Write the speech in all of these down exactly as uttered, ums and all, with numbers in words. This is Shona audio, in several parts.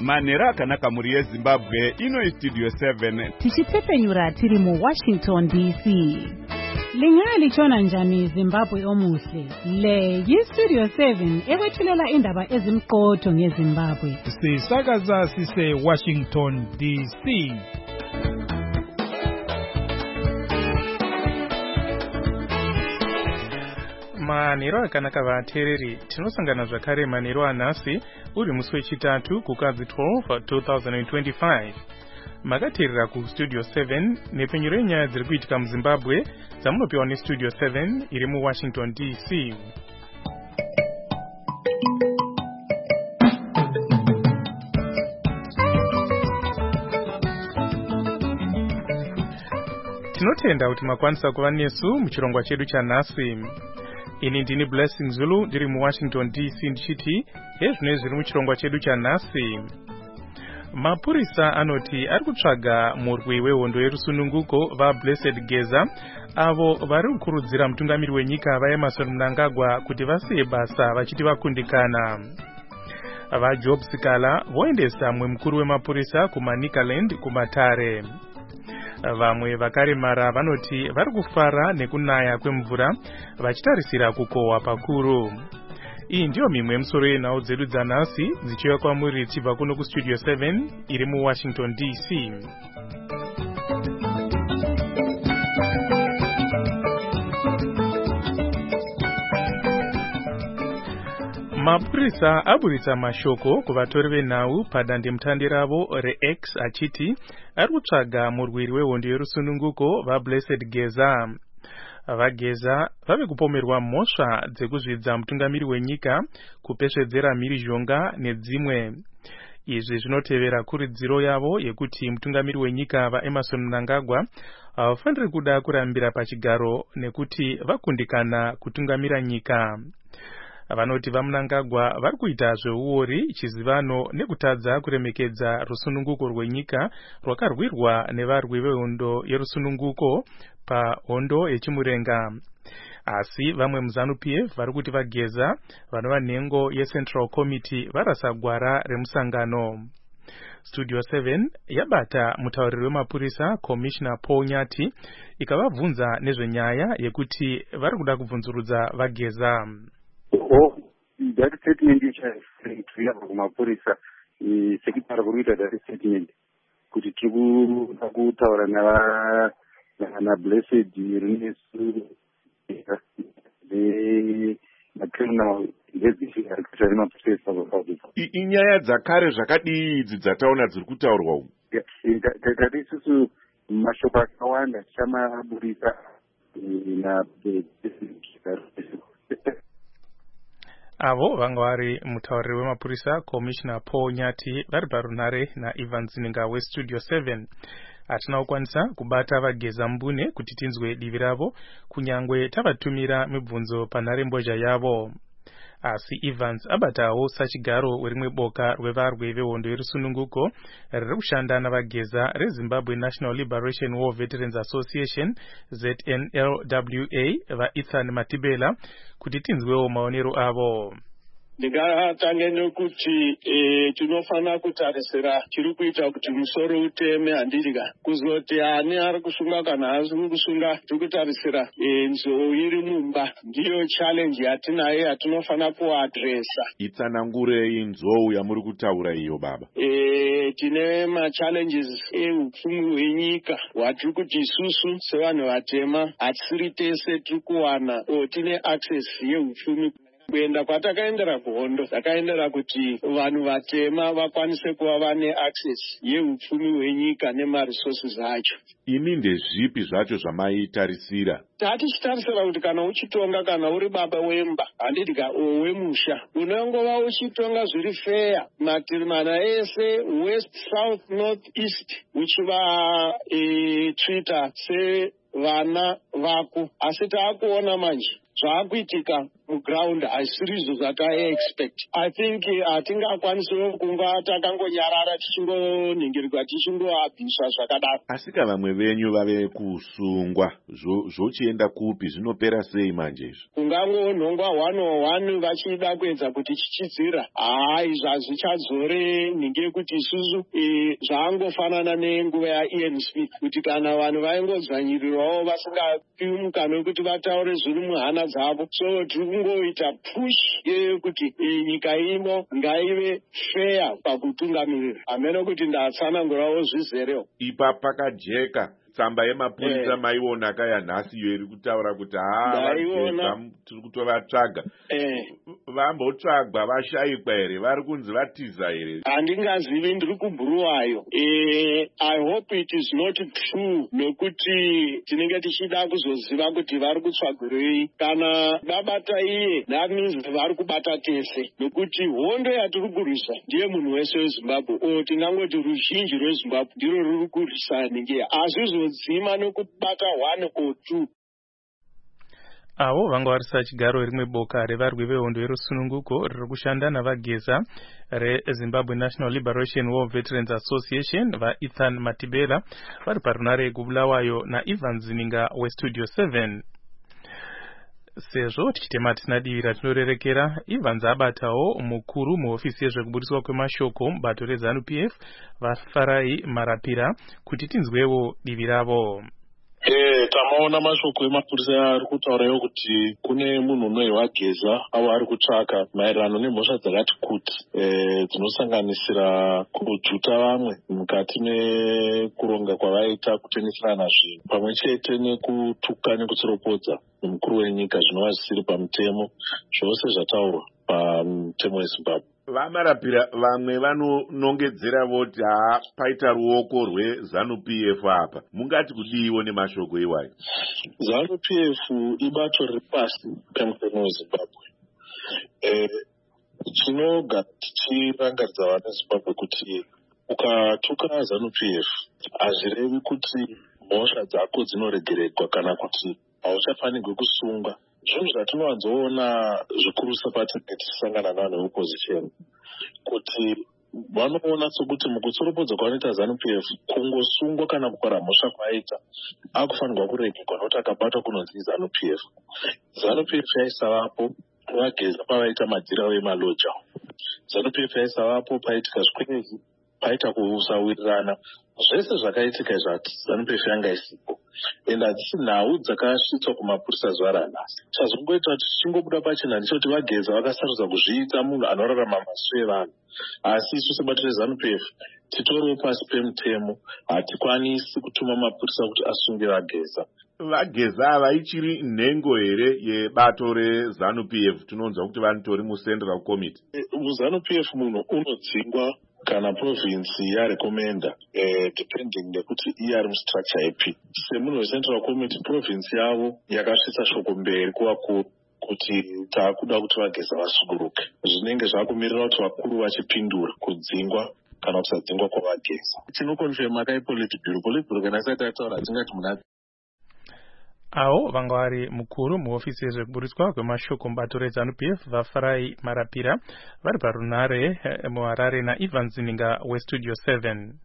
manhero akanaka muri yezimbabwe. Ino istudio seven tichipfepenyura tiri mu Washington D C. Lingali chona njani Zimbabwe omuhle. Le yistudio seven ewethulela indaba ezimqotho ngeZimbabwe. Sisakaza sise Washington D C. Manhero akanaka vateereri, tinosangana zvakare manhero anhasi uri musi wechitatu kukadzi twelve two thousand twenty-five. Makateerera kustudio seven nepfenyuro yenyaya dziri kuitika muZimbabwe dzamunopiwa nestudio seven iri muWashington D C. Tinotenda kuti makwanisa kuva nesu muchirongwa chedu chanhasi. Ini ndini Blessing Zulu ndiri muWashington D C ndichiti hezvino zviri muchirongwa chedu chanhasi. Mapurisa anoti ari kutsvaga murwi wehondo yerusununguko vaBlessed Geza avo vari kukurudzira mutungamiri wenyika vaEmmerson Mnangagwa kuti vasiye basa vachiti vakundikana. VaJob Sikala voendesa mumwe mukuru wemapurisa kuManicaland kumatare. Vamwe vakaremara vanoti vari kufara nekunaya kwemvura vachitarisira kukohwa pakuru. Iyi ndiyo mimwe yemusoro yenhau dzedu dzanhasi dzichiuya kwamuri tichibva kuno kustudio seven iri muWashington D C. Mapurisa aburitsa mashoko kuvatori venhau padandemutande ravo reX achiti ari kutsvaga murwiri wehondo yerusununguko vaBlessed Geza. VaGeza vave kupomerwa mhosva dzekuzvidza mutungamiri wenyika, kupesvedzera mhirizhonga nedzimwe. Izvi zvinotevera kuridziro yavo yekuti mutungamiri wenyika vaEmmerson Mnangagwa havafaniri kuda kurambira pachigaro nekuti vakundikana kutungamira nyika. Vanoti vaMnangagwa vari kuita zveuori, chizivano nekutadza kuremekedza rusununguko rwenyika rwakarwirwa nevarwi vehondo yerusununguko pahondo yechimurenga. Asi vamwe muZANU-P F vari kuti vaGeza vanova nhengo yeCentral Committee varasa gwara remusangano. Studio seven yabata mutauriri wemapurisa Commissioner Paul Nyati ikavabvunza nezvenyaya yekuti vari kuda kubvunzurudza vaGeza. Oh, that statement which I sent to you kumapurisa sekitara kuita that statement kuti tiri kutaura na na Blessed Renesu the criminal investigation inyaya dzakare zvakadii idzi dzataona dziri kutaurwa uku. Kati isusu mashoko akawanda chamaburisa na avo vanga vari mutauriri wemapurisa Commissioner Paul Nyati vari parunare naIvan Zininga westudio seven. Hatina kukwanisa kubata vaGeza mbune kuti tinzwe divi ravo kunyangwe tavatumira mibvunzo panhare mbozha yavo. Asi Evans abatawo sachigaro werimwe boka rwevarwi vehondo yerusununguko riri kushanda navaGeza reZimbabwe National Liberation War Veterans Association Z N L W A vaEthan Matibela kuti tinzwewo maonero avo. Ndingatange nokuti eh tinofana kutarisira chiri kuita kuti musoro uteme handidika kuzoti ani ari kusunga kana asi kusunga tikutarisira eh nzou iri mumba ndiyo challenge yatinayo yatinofana kuadressa. Itsanangure nzou yamuri kutaura iyo baba. Eh tine ma challenges eupfumi hwenyika watiri kuti isusu sevanhu vatema hatisiri tese tiri kuwana tine access yeupfumi. Kuenda kwatakaendera kuhondo takaendera kuti vanhu vatema vakwanise kuva vane access yeupfumi hwenyika nemaresources acho. Ini ndezvipi zvacho zvamaitarisira? Tatichitarisira kuti kana uchitonga kana uri baba wemba handidika wemusha unongova uchitonga zviri fair matiri mana ese west south north east uchiva e, treata se vana vako asi taakuona manje zvaakuitika muground hasiri izvo zvataexpect. I think hatingakwanisawo kunga takangonyarara tichingonhingirirwa tichingoabviswa zvakadaro. Asi kana vamwe venyu vave kusungwa zvochienda kupi, zvinopera sei manje izvo? Kungangonhongwa one on one vachida kuedza kuti chichidzira. Hai, zvazvichadzore nhingi yekuti isusu zvaangofanana nenguva yaIan Smith kuti kana vanhu vaingodzvanyirirwawo vasingapiwi mukana wekuti vataure zviri muhana dzavo. So tiri kungoita push yekuti nyika ino ngaive fair pakutungamirira. Hamene kuti ndatsanangurawo zvizerewo. Ipa pakajeka tsamba yemapurisa maiona kaya nhasi iyo iri kutaura kuti haa tiri kutovatsvaga. Vambotsvagwa vashayikwa here? Vari kunzi vatiza here? Handingazivi, ndiri kubhuruwayo. I hope it is not true, nokuti tinenge tichida kuzoziva kuti vari kutsvagirei. Kana vabata iye, that means vari kubata tese, nokuti hondo yatiri kurwisa ndiye munhu wese weZimbabwe, o tingangoti ruzhinji rweZimbabwe ndiro ruri kurwisa nhingi. Hazvizodzima nokubata one or two. Avo vanga varisa chigaro rimwe boka revarwi vehondo yerusununguko riri kushanda navageza reZimbabwe National Liberation War Veterans Association vaEthan Matibela vari parunare yekubulawayo naIvan Zininga weStudio seven. Sezvo tichitema tisina divi ratinorerekera, Ivan abatawo mukuru muhofisi yezvekubudiswa kwemashoko mubato reZANU P F vaFarai Marapira kuti tinzwewo divi ravo. Eh, tamaona mashoko emapurisa ari kutaurayo kuti kune munhu unoyi wageza avo ari kutsvaka maererano nemhosva dzakati kuti eh, dzinosanganisira kujuta vamwe mukati mekuronga kwavaita kutengeserana zvinhu pamwe chete nekutuka nekutsiropodza nemukuru wenyika zvinova zvisiri pamutemo, zvose zvataurwa pamutemo weZimbabwe. Vamarapira vamwe vanonongedzera voti haa paita ruoko rweZANU P F apa. Mungati kudiiwo nemashoko iwayo? ZANU P F ibato riri pasi pemutemo weZimbabwe. Eh, tinoga tichirangaridza vana veZimbabwe kuti ukatuka ZANU P F hazvirevi kuti mhosva dzako dzinoregererwa kana kuti hauchafanirwi kusungwa. Zvinhu zvatinowanzoona zvikurusa patinenge tichisangana navanhu veopposition kuti vanoona sokuti mukutsoropodza kwavanoita ZANU P F kungosungwa kana kupara mhosva kwaaita akufanirwa kuregerwa nokuti akabatwa kunonzi ZANU P F. ZANU P F yaisavapo vageza pavaita madzirawo emaloja. ZANU P F yaisavapo paitika zvikwerezi, paita kusawirirana. Zvese zvakaitika izvati ZANU P F yanga isipo. Enda hadzisi nhau dzakasvitswa kumapurisa zuva ranhasi. Chazongoita kuti tichingobuda pachena ndechoti vageza vakasarudza kuzviita munhu anorarama masu evanhu. Asi isu sebato reZANU P F titoriwo pasi pemutemo, hatikwanisi kutuma mapurisa kuti asunge vageza. Vageza havaichiri nhengo here yebato reZANU P F? Tinonzwa kuti vanotori muCentral Committee. MuZANU P F munhu unodzingwa kana province yarekomenda eh, depending nekuti iye ari mustructure ipi. Semunhu weCentral Committee province yavo yakasvitsa shoko mberi kuvakuru kuti taakuda kuti vageza vasuguruke. Zvinenge zvakumirira kuti vakuru vachipindura kudzingwa kana kusadzingwa kwavageza. Tinokonfirma kai Politburo. Politburo kana isati yataura tingati muna Avo vanga vari mukuru muhofisi yezvekubudiswa kwemashoko mubato reZANU P F vaFarai Marapira vari parunare muHarare naIvan Zininga weStudio seven.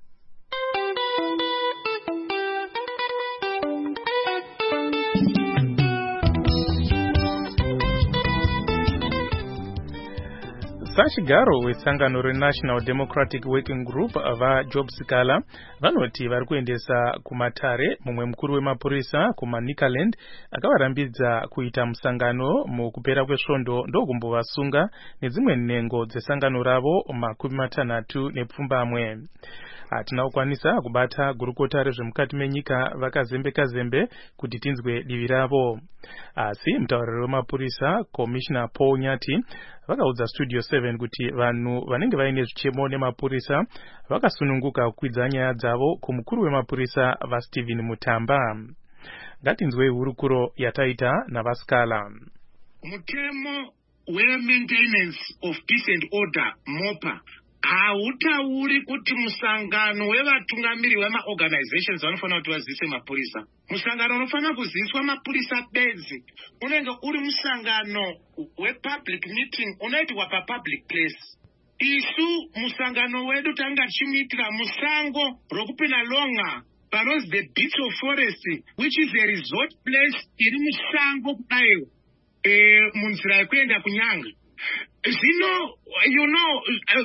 Sachigaro wesangano reNational Democratic Working Group vaJob Sikala vanoti vari kuendesa kumatare mumwe mukuru wemapurisa kumaNikaland akavarambidza kuita musangano mukupera kwesvondo ndokumbovasunga nedzimwe nhengo dzesangano ravo makumi matanhatu nepfumbamwe. Hatina kukwanisa kubata gurukota rezvemukati menyika vakazembeka zembe kuti tinzwe divi ravo. Asi mutauriri wemapurisa Commissioner Paul Nyati vakaudza Studio seven kuti vanhu vanenge vaine zvichemo nemapurisa vakasununguka kukwidza nyaya dzavo kumukuru wemapurisa vaStephen Mutamba. Ngatinzwei hurukuro yataita navaSkala. Mutemo we maintenance of peace and order MOPA hautauri kuti musangano wevatungamiri vemaorganizations vanofanira kuti vazivise mapurisa. Musangano unofanira kuzivisa mapurisa bedzi unenge uri musangano wepublic meeting unoitwa papublic place. Isu musangano wedu tanga tichimuitira musango rokupinalonga panozi the Beats of Forest, which is a resort place iri musango kudayo e, munzira yekuenda kunyanga. Zvino you know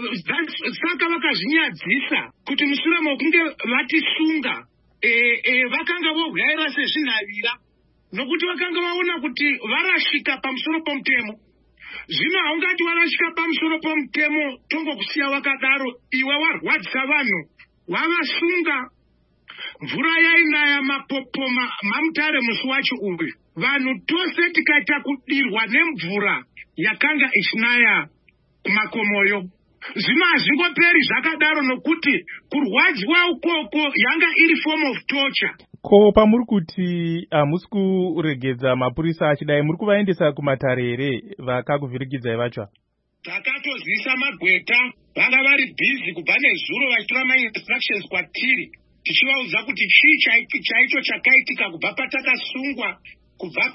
saka vakazvinyadzisa kuti mushure mokunge vatisunga e, e, vakanga vogaira sezvinhavira nokuti vakanga vaona kuti varashika pamusoro pomutemo. Zvino haungati warashika pamusoro pomutemo tongokusiya wakadaro, iwe warwadzisa vanhu wavasunga. Mvura yainaya mapopoma mamutare musi wacho uyu, vanhu tose tikaita kudirwa nemvura yakanga ichinaya kumakomoyo. Zvino hazvingoperi zvakadaro nokuti kurwadziwa ukoko yanga iri form of torture. Ko pamuri kuti hamusi kuregedza mapurisa achidai, muri kuvaendesa kumatare here vakakuvhirikidzai vacho? Takatozivisa magweta, vanga vari busy kubva nezuro vachitora ma-instructions kwatiri, tichivaudza kuti chii chaicho chakaitika kubva patakasungwa kubva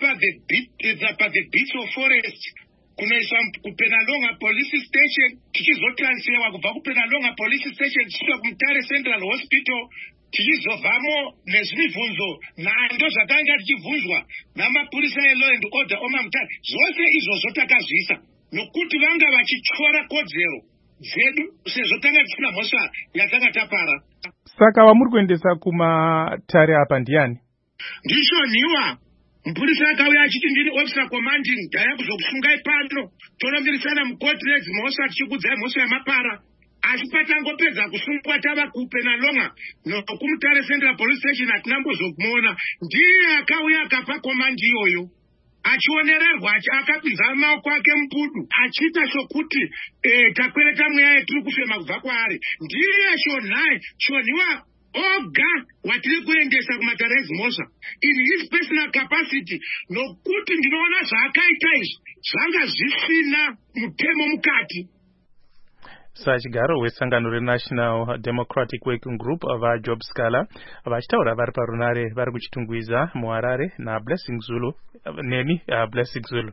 pa-the Beats of Forest kunoiswa kuPenalonga police station, tichizotransferwa kubva kuPenalonga police station tichiiswa kuMutare Central Hospital, tichizobvamo nezvimibvunzo nhando zvakanga tichibvunzwa namapurisa elaw and order omamutare. Zvose izvozvo takazvisa nokuti vanga vachityora kodzero dzedu sezvo tanga tisina mhosva yatanga tapara. Saka vamuri kuendesa kumatare apa ndiani? Ndishoniwa. Mupurisa akauya achiti ndiri officer commanding, ndaya kuzokusungai pano tonomirisana mukoti nedzimhosva tichikudzai mhosva yamapara. Asi patangopedza kusungwa tava kuPenalonga nokumutare Central Police Station hatina mbozokumuona. Ndiye akauya akapa komandi iyoyo achionererwa akapinza maoko ake mupudu achita sokuti eh, takwereta mweya yetiri kufema kubva kwaari. Ndiye shonhai shoniwa oga watiri kuendesa kumatare ezimhosva in his personal capacity, nokuti ndinoona zvaakaita izvi zvanga zvisina mutemo mukati. Sachigaro wesangano reNational Democratic Working Group vaJob Scala vachitaura vari parunare vari kuchitungwiza muHarare naBlessing Zulu neni uh, Blessing Zulu.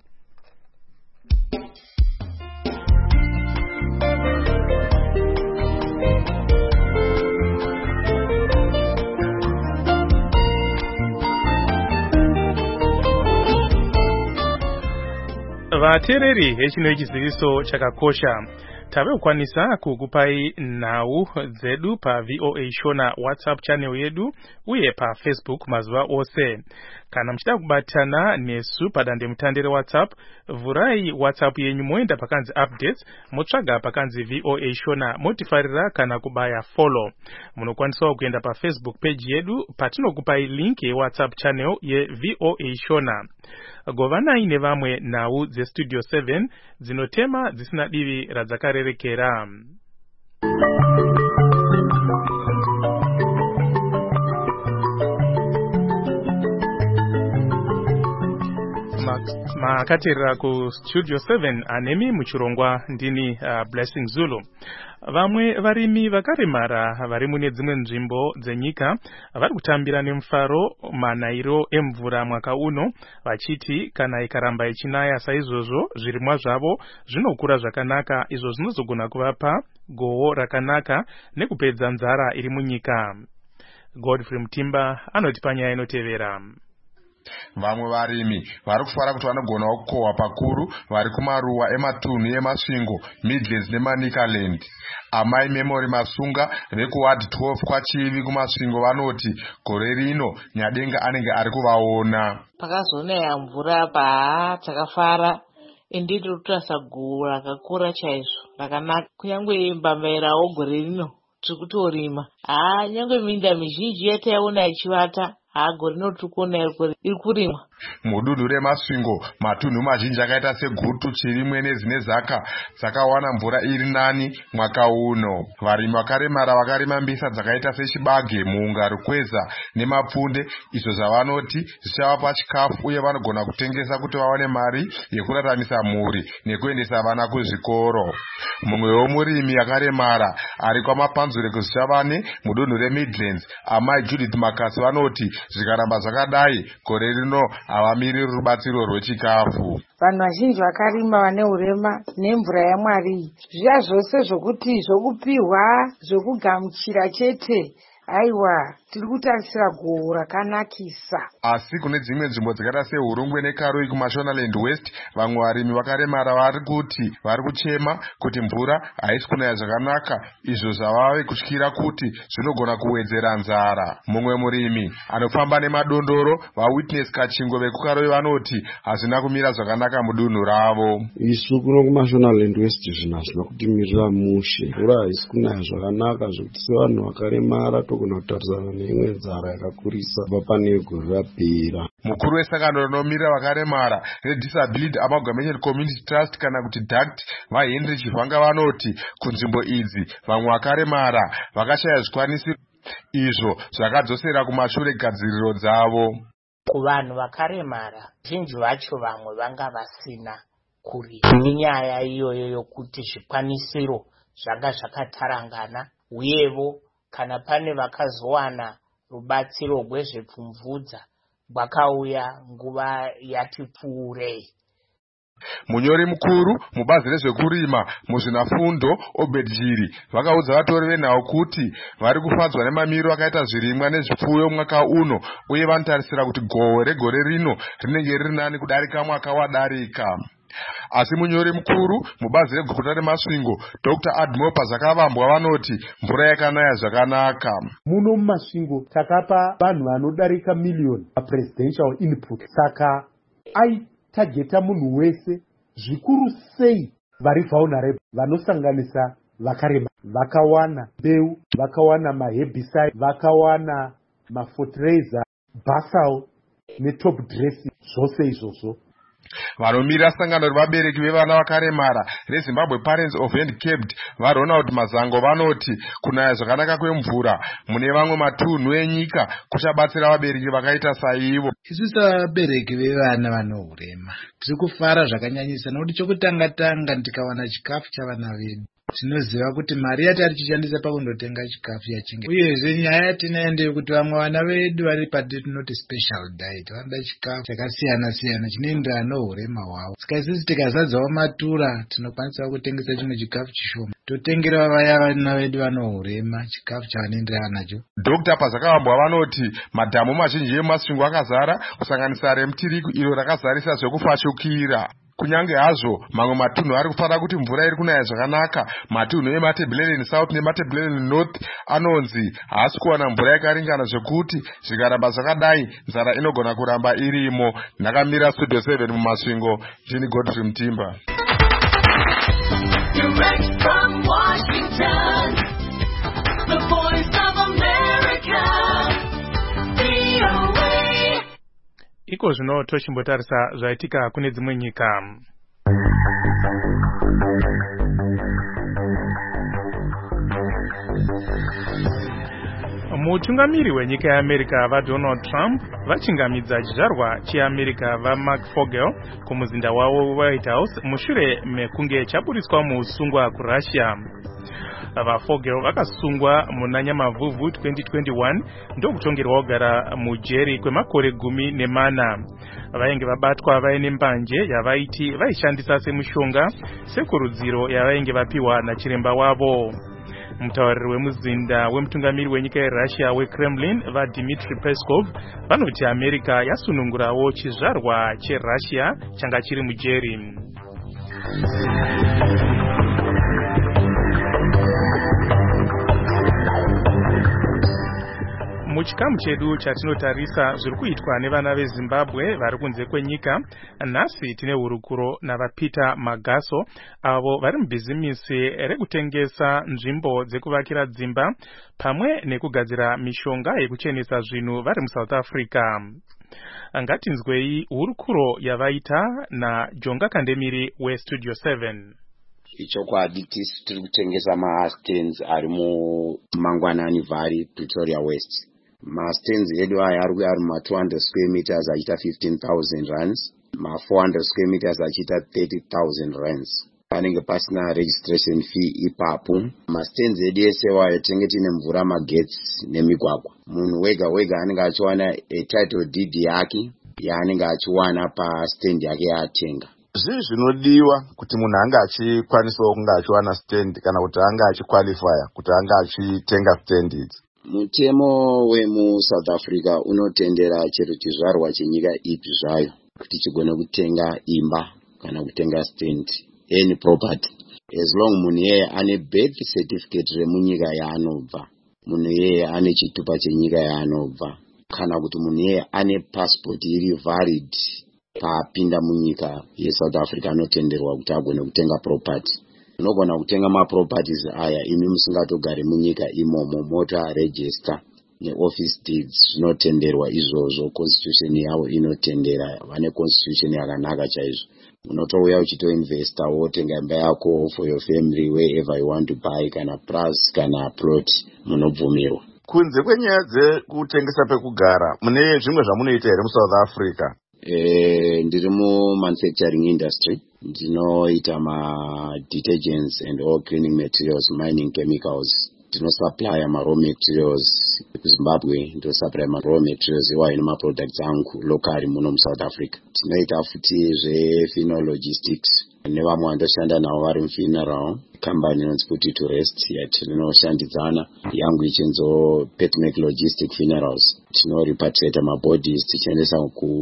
Vateereri echino chiziviso chakakosha tave kukwanisa kukupai nhau dzedu pa V O A Shona WhatsApp channel yedu uye pa Facebook mazuva ose. Kana mchida kubatana nesu padande mutandire WhatsApp, vurai WhatsApp yenyu moenda pakanzi updates, motsvaga pakanzi V O A Shona, motifarira kana kubaya follow. Munokwanisa kuenda pa Facebook page yedu patinokupai link ye WhatsApp channel ye V O A Shona. Govana ine vamwe nhau ze Studio seven zinotema dzisina divi radzakarerekera. Makaterera ku Studio seven anemi muchirongwa ndini uh, Blessing Zulu. Vamwe varimi vakaremara vari mune dzimwe nzvimbo dzenyika vari kutambira nemufaro manairo emvura mwaka uno vachiti kana ikaramba ichinaya saizvozvo zvirimwa zvavo zvinokura zvakanaka, izvo zvinozogona kuvapa goho rakanaka nekupedza nzara iri munyika. Godfrey Mutimba anoti panyaya inotevera. Vamwe varimi vari kufara kuti vanogonawo kukohwa pakuru vari kumaruwa ematunhu emasvingo Midlands neManicaland. Amai Memory Masunga vekuward twelve kwachivi kumasvingo vanoti gore rino Nyadenga anenge ari kuvaona. Pakazonaya mvura pa takafara indi tiri kutarisa goho rakakura chaizvo rakanaka. Kunyange mbambairawo gore rino tiri kutorima. Haa, nyange minda mizhinji yataiona ichivata, haa gore rino tiri kuona iri kurimwa. Mudunhu reMasvingo matunhu mazhinji akaita seGutu, Chirimwe nezine Zaka dzakawana mvura iri nani mwaka uno. Varimi vakaremara vakarima mbisa dzakaita seChibage, Muunga, Rukweza neMapfunde, izvo zvavanoti zvichavapa chikafu uye vanogona kutengesa kuti vawane mari yekuraramisa mhuri nekuendesa vana kuzvikoro. Mumwewo murimi akaremara ari kwaMapanzure kuZichavane mudunhu reMidlands, amai Judith Makasi vanoti zvikaramba zvakadai gore rino havamiri rubatsiro rwechikafu. Vanhu vazhinji vakarima vane urema nemvura yaMwari zviya zvose zvokuti zvokupihwa zvokugamuchira chete, aiwa tiri kutarisira gohwo rakanakisa. Asi kune dzimwe nzvimbo dzakaita seHurungwe neKaroi kuMashonaland West, vamwe varimi vakaremara vari kuti vari kuchema kuti mvura haisi kunaya zvakanaka, izvo zvavave kutyira kuti zvinogona kuwedzera nzara. Mumwe murimi anofamba nemadondoro, vaWitness Kachingo vekuKaroi vanoti hazvina kumira zvakanaka mudunhu ravo. Isu kuno kuMashonaland West zvina zvina kutimirira mushe, mvura haisi kunaya zvakanaka zvokuti sevanhu vakaremara togona kutarisana neimwe nzara yakakurisa pane gore rapera. Mukuru wesangano rinomira vakaremara reDisability Amalgamated Community Trust kana kuti D A C T vaHenry Chivhanga vanoti kunzvimbo idzi vamwe vakaremara vakashaya zvikwanisiro izvo zvakadzosera kumashure gadziriro dzavo. Kuvanhu vakaremara zhinji vacho vamwe vanga vasina kurima nenyaya iyoyo yokuti zvikwanisiro zvanga zvakatarangana, uyevo kana pane vakazowana rubatsiro rwezvepfumvudza rwakauya nguva yati pfuurei. Munyori mukuru mubazi rezvekurima muzvinafundo Obed Jiri vakaudza vatori venhau kuti vari kufadzwa nemamiro akaita zvirimwa nezvipfuyo mwaka uno, uye vanotarisira kuti gohwo regore rino rinenge riri nani kudarika mwaka wadarika. Asi munyori mukuru mubazi reguta reMasvingo Doctor Admopa Zakavambwa vanoti mvura yakanaya zvakanaka. Muno muMasvingo takapa vanhu vanodarika million presidential input, saka aitageta munhu wese, zvikuru sei vari vulnerable vanosanganisa vakarema, vakawana mbeu, vakawana maherbicide, vakawana mafertilizer, basal netop dressing, zvose izvozvo. Vanomira sangano revabereki vevana vakaremara reZimbabwe Parents of Handicapped vaRonald Mazango vanoti kunaya zvakanaka kwemvura mune vamwe matunhu enyika kuchabatsira vabereki vakaita saivo. Isu sevabereki vevana vano urema tiri kufara zvakanyanyisa, nokuti chokutanga tanga tikawana chikafu chavana vedu tinoziva kuti mari yatari tichishandisa pakundotenga chikafu yachinge, uyezve nyaya yatinaende yokuti vamwe vana vedu vari patinoti special diet vanoda chikafu chakasiyana siyana chinoenderana nourema hwavo. Saka isisi tikazadzawo matura tinokwanisa kutengesa chimwe chikafu chishoma totengera vaya vana vedu vano urema chikafu chavanoenderana nacho. Doctor Pazakavambwa vanoti madhamu mazhinji eMasvingo akazara kusanganisa reMutiriku iro rakazarisa zvekufashukira. Kunyange hazvo mamwe matunhu ari kufara kuti mvura iri kunaya zvakanaka, matunhu eMatabeleland South neMatabeleland North anonzi haasi kuwana mvura yakaringana zvekuti zvikaramba zvakadai nzara inogona kuramba irimo. Ndakamira Studio seven muMasvingo, ndini Godfrey Mutimba. Direct from Washington, the voice of America, V O A. Iko zvino tochimbotarisa zvaitika kune dzimwe nyika. Mutungamiri wenyika yeAmerica vaDonald Trump vachingamidza chizvarwa cheAmerica vaMark Fogel kumuzinda wavo White House mushure mekunge chaburiswa muusungwa kuRussia. VaFogel vakasungwa muna Nyamavhuvhu twenty twenty-one ndokutongerwa kugara mujeri kwemakore gumi nemana. Vainge vabatwa vaine mbanje yavaiti vaishandisa semushonga sekurudziro yavainge vapiwa nachiremba wavo. Mutauriri wemuzinda wemutungamiri wenyika yeRussia weKremlin vaDmitry Peskov vanoti America yasunungurawo chizvarwa cheRussia changa chiri mujeri. Muchikamu chedu chatinotarisa zviri kuitwa nevana veZimbabwe vari kunze kwenyika, nhasi tine hurukuro navaPeter Magaso avo vari mubhizimisi rekutengesa nzvimbo dzekuvakira dzimba pamwe nekugadzira mishonga yekuchenesa zvinhu vari muSouth Africa. ngatinzwei hurukuro yavaita naJonga Kandemiri weStudio seven. Ichokwadi tisi tiri kutengesa mastands ari muMangwanani Valley, Pretoria West. Mastands edu aya ari ari ma two hundred square meters achiita fifteen thousand rands, ma four hundred square meters achiita thirty thousand rands. Panenge pasina registration fee ipapo. Mastands edu ese wayo tinenge tine mvura, magetsi nemigwagwa. Munhu wega wega anenge achiwana a title deed yake yaanenge achiwana pastand yake yaatenga. Zvii zvinodiwa kuti munhu anga achikwanisawo kunge achiwana stand kana kuti anga achiqualifya kuti anga achitenga stand idzi? Mutemo wemuSouth Africa unotendera chero chizvarwa chenyika ipi zvayo kuti chigone kutenga imba kana kutenga stand, any property, as long munhu yeye ane birth certificate remunyika yaanobva, munhu yeye ane chitupa chenyika yaanobva, kana kuti munhu yeye ane passport iri valid paapinda munyika yeSouth Africa anotenderwa kuti agone kutenga property. Unogona kutenga maproperties aya imi musingatogari munyika imomo, mota register neoffice deeds zvinotenderwa izvozvo. Constitution yavo inotendera, vane constitution yakanaka chaizvo. Unotouya uchitoinvesta wotenga imba yako for your family wherever you want to buy, kana plus kana plot munobvumirwa. Kunze kwenyaya dzekutengesa pekugara, mune zvimwe zvamunoita here muSouth Africa? Eh, ndiri mu-manufacturing industry. Ndinoita ma-detergents and all cleaning materials, mining chemicals. Ndinosupply ma-raw materials kuZimbabwe, ndinosupply ma-raw materials iwayo nema-products angu locally muno muSouth Africa. Tinoita futi zve-funeral logistics. Nevamwe vandoshanda navo vari mufuneral company inonzi kuti to rest yatinoshandidzana yangu ichinzo Petmec Logistic Funerals. Tinoripatriate mabodies tichiendesa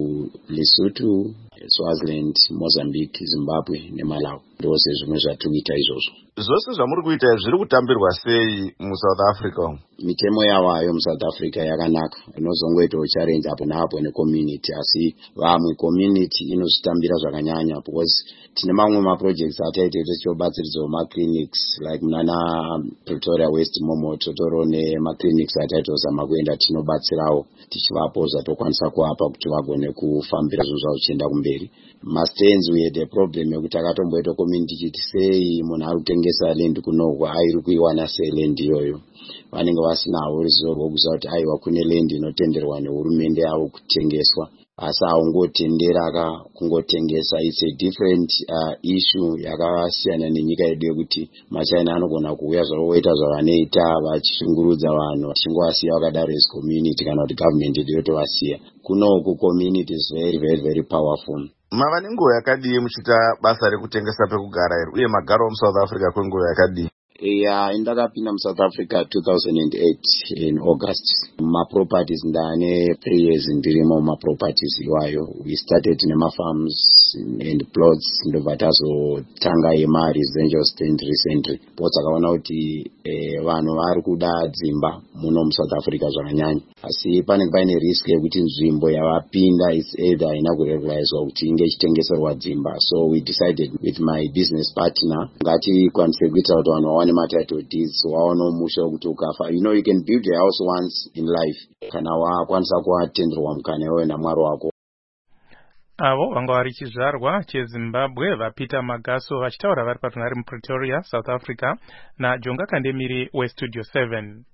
kuLesotho, Swaziland, Mozambique, Zimbabwe neMalawi. Ndose zvimwe zvatinoita izvozvo. Zvose zvamuri kuita zviri kutambirwa sei muSouth Africa? Mitemo yavayo muSouth Africa yakanaka, inozongoitawo challenge apo naapo necommunity, asi vamwe community inozvitambira zvakanyanya because tine mamwe maprojects ataita tichibatsiridzawo maclinics like munana Pretoria West momo totoro nemaclinics ataitozama kuenda tinobatsirawo tichivapo zvatokwanisa kuapa kuti vagone kufambira zvinhu zvavo zvichienda kumberi. Mastands we had a problem yekuti akatomboita community chiti sei munhu ari kutengesa land kunogwa airi kuiwana sei land iyoyo. Vanenge vasinawo ruzivo rwokuziva kuti aiwa kune land inotenderwa nehurumende yavo kutengeswa, asi haungotendera kungotengesa. It's a different uh, issue yakasiyana nenyika yedu yekuti maChina anogona kuuya zvavo voita zvavanoita vachishungurudza vanhu vachingovasiya vakadaro as community kana kuti government yedu yotovasiya. Kunoku community is very very very powerful. Mava nenguva yakadii muchiita basa rekutengesa pekugara iri uye magaro muSouth Africa kwenguva yakadii? Yeah, ndakapinda muSouth Africa two thousand eight in August. Ma properties ndane three years ndirimo ma properties iwayo. We started nema farms and plots ndobva tazotanga yema residential stand recently. Poti akaona kuti eh, vanhu vari kuda dzimba muno muSouth Africa zvakanyanya. Asi pane paine risk yekuti nzvimbo yavapinda is either haina kuregularizwa kuti inge ichitengeserwa dzimba. So we decided with my business partner ngatikwanise kuita kuti vanhu vawane ma-title deeds waona musha wekuti ukafa. You know, you can build a house once in life kana wakwanisa kuatenderwa mukana iwewe naMwari wako. Avo vanga vari chizvarwa cheZimbabwe vaPeter Magaso vachitaura vari patunhare muPretoria, South Africa, naJonga Kandemiri weStudio seven.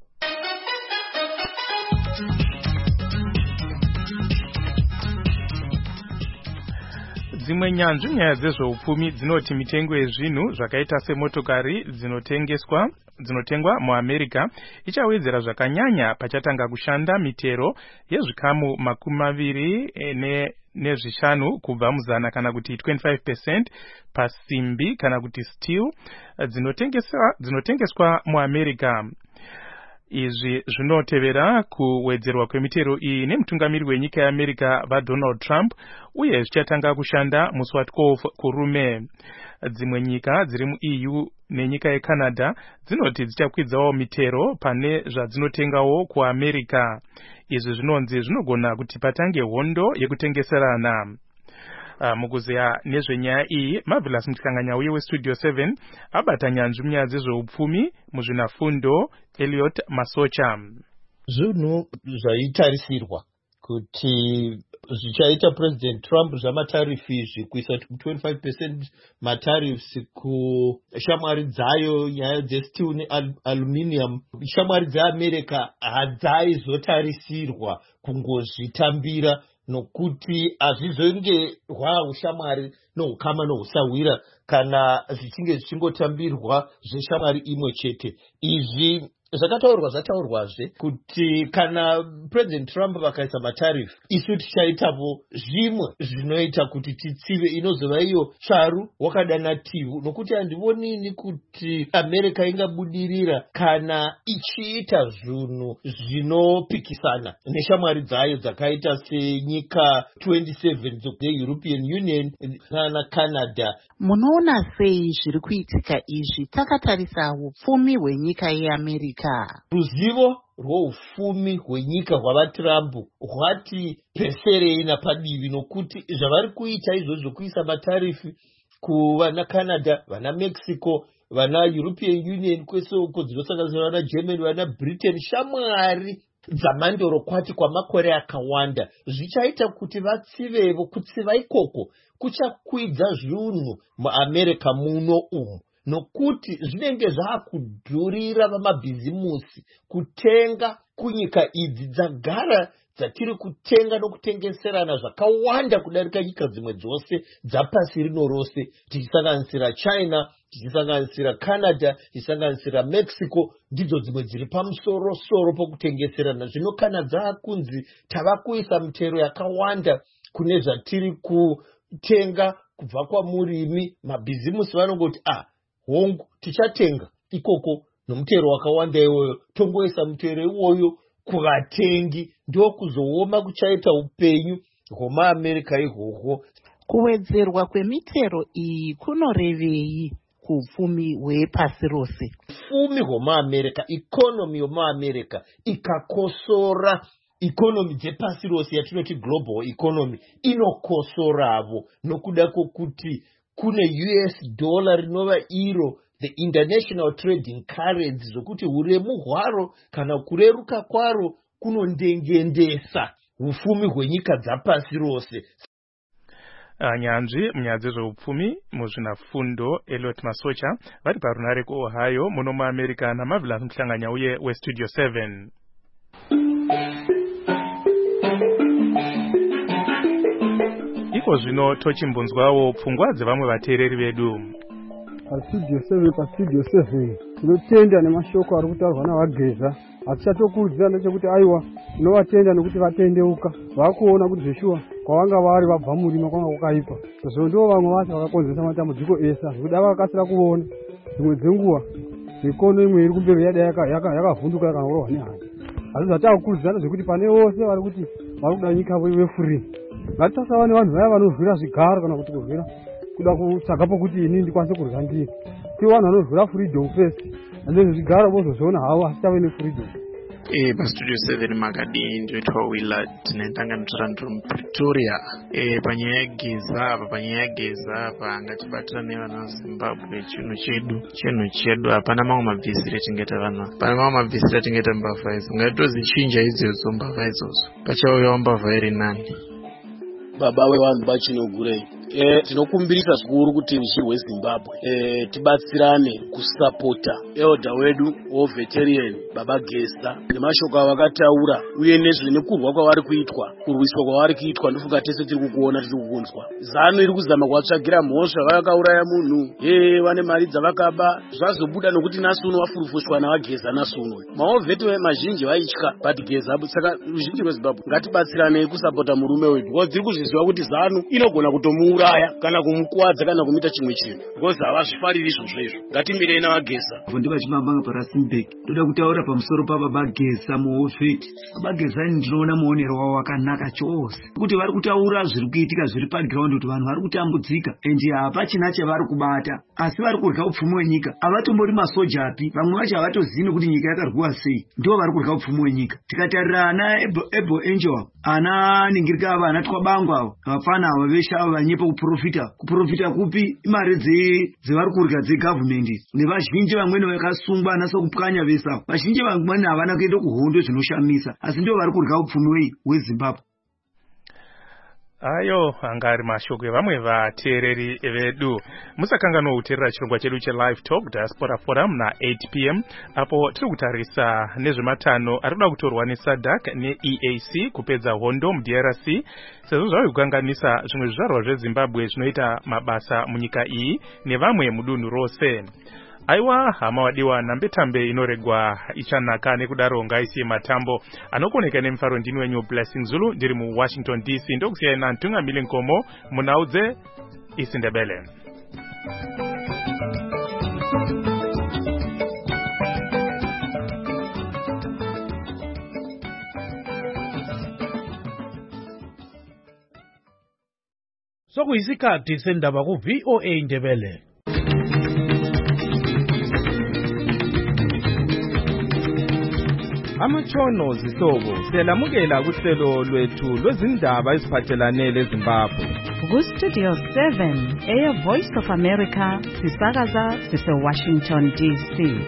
Dzimwe nyanzvi nyaya dzezveupfumi dzinoti mitengo yezvinhu zvakaita semotokari dzinotengeswa dzinotengwa muAmerica ichawedzera zvakanyanya pachatanga kushanda mitero yezvikamu makumi maviri ne nezvishanu kubva muzana kana kuti twenty-five percent pasimbi kana kuti steel dzinotengeswa dzinotengeswa muAmerica. Izvi zvinotevera kuwedzerwa kwemitero iyi nemutungamiri wenyika yeAmerica vaDonald Trump uye zvichatanga kushanda musi wa12 kurume. Dzimwe nyika dziri muE U nenyika yeCanada dzinoti dzichakwidzawo mitero pane zvadzinotengawo kuAmerica. Izvi zvinonzi zvinogona kuti patange hondo yekutengeserana. Uh, mukuzeya nezvenyaya iyi Marvelous Mtikanganya uye weStudio seven abata nyanzvi munyaya dzezveupfumi muzvinafundo Elliot Masocha. Zvinhu zvaitarisirwa kuti zvichaita President Trump zvamatarifu izvi kuisa twenty-five percent matarifs kushamwari dzayo nyaya dzesteel nealuminium. Shamwari dzeAmerica hadzaizotarisirwa kungozvitambira nokuti hazvizonge hwaushamwari nohukama nohusawira kana zvichinge zvichingotambirwa zveshamwari imwe chete. Izvi zvakataurwa zvataurwazve kuti kana President Trump vakaisa matarifu, isu tichaitawo zvimwe zvinoita kuti titsive inozova iyo charu wakadanativu, nokuti handionini kuti America ingabudirira kana ichiita zvinhu zvinopikisana neshamwari dzayo dzakaita senyika twenty-seven dzeEuropean Union nana Canada. Munoona sei zviri kuitika izvi takatarisa upfumi hwenyika yeAmerica? Ruzivo rwoufumi hwenyika hwavaTrump hwati peserei napadivi, nokuti zvavari kuita izvozvo kuisa matarifu kuvana Canada, vana Mexico, vana European Union, kwese uko dzinosanganisira vana Germany, vana Britain, shamwari dzamandoro kwati kwamakore akawanda, zvichaita kuti vatsivevo. Kutsiva ikoko kuchakwidza zvinhu muAmerica muno umu, nokuti zvinenge zvakudhurira vamabhizimusi kutenga kunyika idzi dzagara dzatiri kutenga nokutengeserana zvakawanda kudarika nyika dzimwe dzose dzapasi rino rose, tichisanganisira China, tichisanganisira Canada, tichisanganisira Mexico, ndidzo dzimwe dziri pamusoro-soro pokutengeserana. Zvino kana dzakunzi tava kuisa mitero yakawanda kune zvatiri kutenga kubva kwamurimi, mabhizimusi vanongoti ah hongu tichatenga ikoko nomutero wakawanda iwoyo, tongoisa mutero iwoyo kuvatengi, ndokuzooma kuchaita upenyu hwemaAmerica ihwohwo. Kuwedzerwa kwemitero iyi kunorevei kupfumi hwepasi rose? Upfumi hwemaAmerica, ikonomi yomaAmerica ikakosora, ikonomi dzepasi rose yatinoti global economy inokosoravo, nokuda kwokuti kune U S dollar rinova iro the international trading currency, zvokuti huremu hwaro kana kureruka kwaro kunondengendesa upfumi hwenyika dzapasi rose. Nyanzvi munyaya dzezveupfumi muzvinafundo Elliot Masocha vari parunare kuOhio muno muAmerica naMarvelous Muhlanganya uye weStudio seven. Iko zvino tochimbunzwawo pfungwa dzevamwe vateereri vedu. paStudio seven paStudio seven tinotenda nemashoko ari kutaurwa navageza. Hatichatokurudzira ndechekuti aiwa tinovatenda nekuti vatendeuka, vakuona kuti zveshuwa kwavanga vari vabva murima kwanga kwakaipa. Zvino ndivo vamwe vacho vakakonzeresa matambudziko esa, zvekuti vakakasira kuona dzimwe dzenguva mikono imwe iri kumberi yada yakavhunduka yakanoorwa nehana. Asi zvatakurudzirana zvekuti pane vose vari kuti vari kuda nyika vefuri, ngatisasava nevanhu vaya vanovhira zvigaro kana kuti kuvhira kuda kutsvaga pokuti ini ndikwanise kurya ndini. Kune vanhu vanovhira freedom first, andezvo zvigaro vozozviona havo asitave nefreedom. Eh, paStudio seven makadi ndoitwa Willard tinendanganisira ndiri muPretoria. Eh, panyaya yegeza apa panyaya yegeza apa ngatibatira nevana veZimbabwe chinhu chedu chinhu chedu hapana mamwe mabvisi retingeta vanhu hapana mamwe mabvisi retingeta mbavha idzo ngatitozichinja idzodzo mbavha idzodzo pachauyawo mbavha iri nani. Baba wevanhu vachinogurei eh tinokumbirisa zvikuru kuti ruchi rweZimbabwe eh tibatsirane kusapota elder wedu weveterian Baba Gesa nemashoko avakataura uye nezvine kurwa kwavari kuitwa kurwiswa kwavari kuitwa. Ndofunga tese tiri kukuona tiri kukunzwa. Zanu iri kuzama kuvatsvagira mhosva vakauraya munhu eh vane mari dzavakaba zvazobuda nokuti nasuno wafurufushwa navageza nasuno maovheti mazhinji vaitya but Geza. Saka ruzhinji rweZimbabwe ngatibatsirane kusapota murume wedu because tiri kuzviziva kuti Zanu inogona kutomuuraya kana kumukuwadza kana kumuita chimwe chinhu because havazvifariri izvozvo izvo. Ngatimirei navageza. Ndiva chimabanga paRustenburg toda kutaura pamusoro paBaba Gesa muOfeti. Baba Gesa ndinoona muonero wavo wakanaka chose kuti vari kutaura zviri kuitika zviri paground kuti vanhu vari kutambudzika endi hapachina chavari kubata asi vari kurya upfumi hwenyika. Havatombori masojapi, vamwe vacho havatozini kuti nyika yakarwiwa sei, ndivo vari kurya upfumi hwenyika. Tikatarira ana Ebo Angel, ana Ningirika ava, ana Twabangu ava, vafana ava veshe ava vanyepa kuprofita. Kuprofita kupi? Imari dzevari kurya dzegovernment nevazhinji vamweni vakasungwa ana sokupwanya vesa. Vazhinji vamweni havana kuenda kuhondo zvinoshamisa asi ndivo vari kurya upfumi hweZimbabwe. ayo angari mashoko evamwe vateereri vedu. Musakangano kuteerera chirongwa chedu chelive talk diaspora forum na eight p m apo tiri kutarisa nezvematano arikuda kutorwa nesadc ne-E A C kupedza hondo mu D R C sezvo zvave kukanganisa zvimwe zvizvarwa zveZimbabwe zvinoita mabasa munyika iyi nevamwe mudunhu rose. Aiwa hama wadiwa nambetambe inoregwa ichanaka nekudaro ngaisiye matambo anokoneka nemufaro ndini wenyu Blessing Zulu ndiri mu Washington D C ndokusiyana nantungamiri Nkomo munaudze isiNdebele. Sokuyisikhathi sendaba ku V O A Ndebele. Amatshono zihlobo siyalamukela kuhlelo lwethu lwezindaba eziphathelane leZimbabwe. Ku Studio seven Air Voice of America sisakaza sise Washington D C.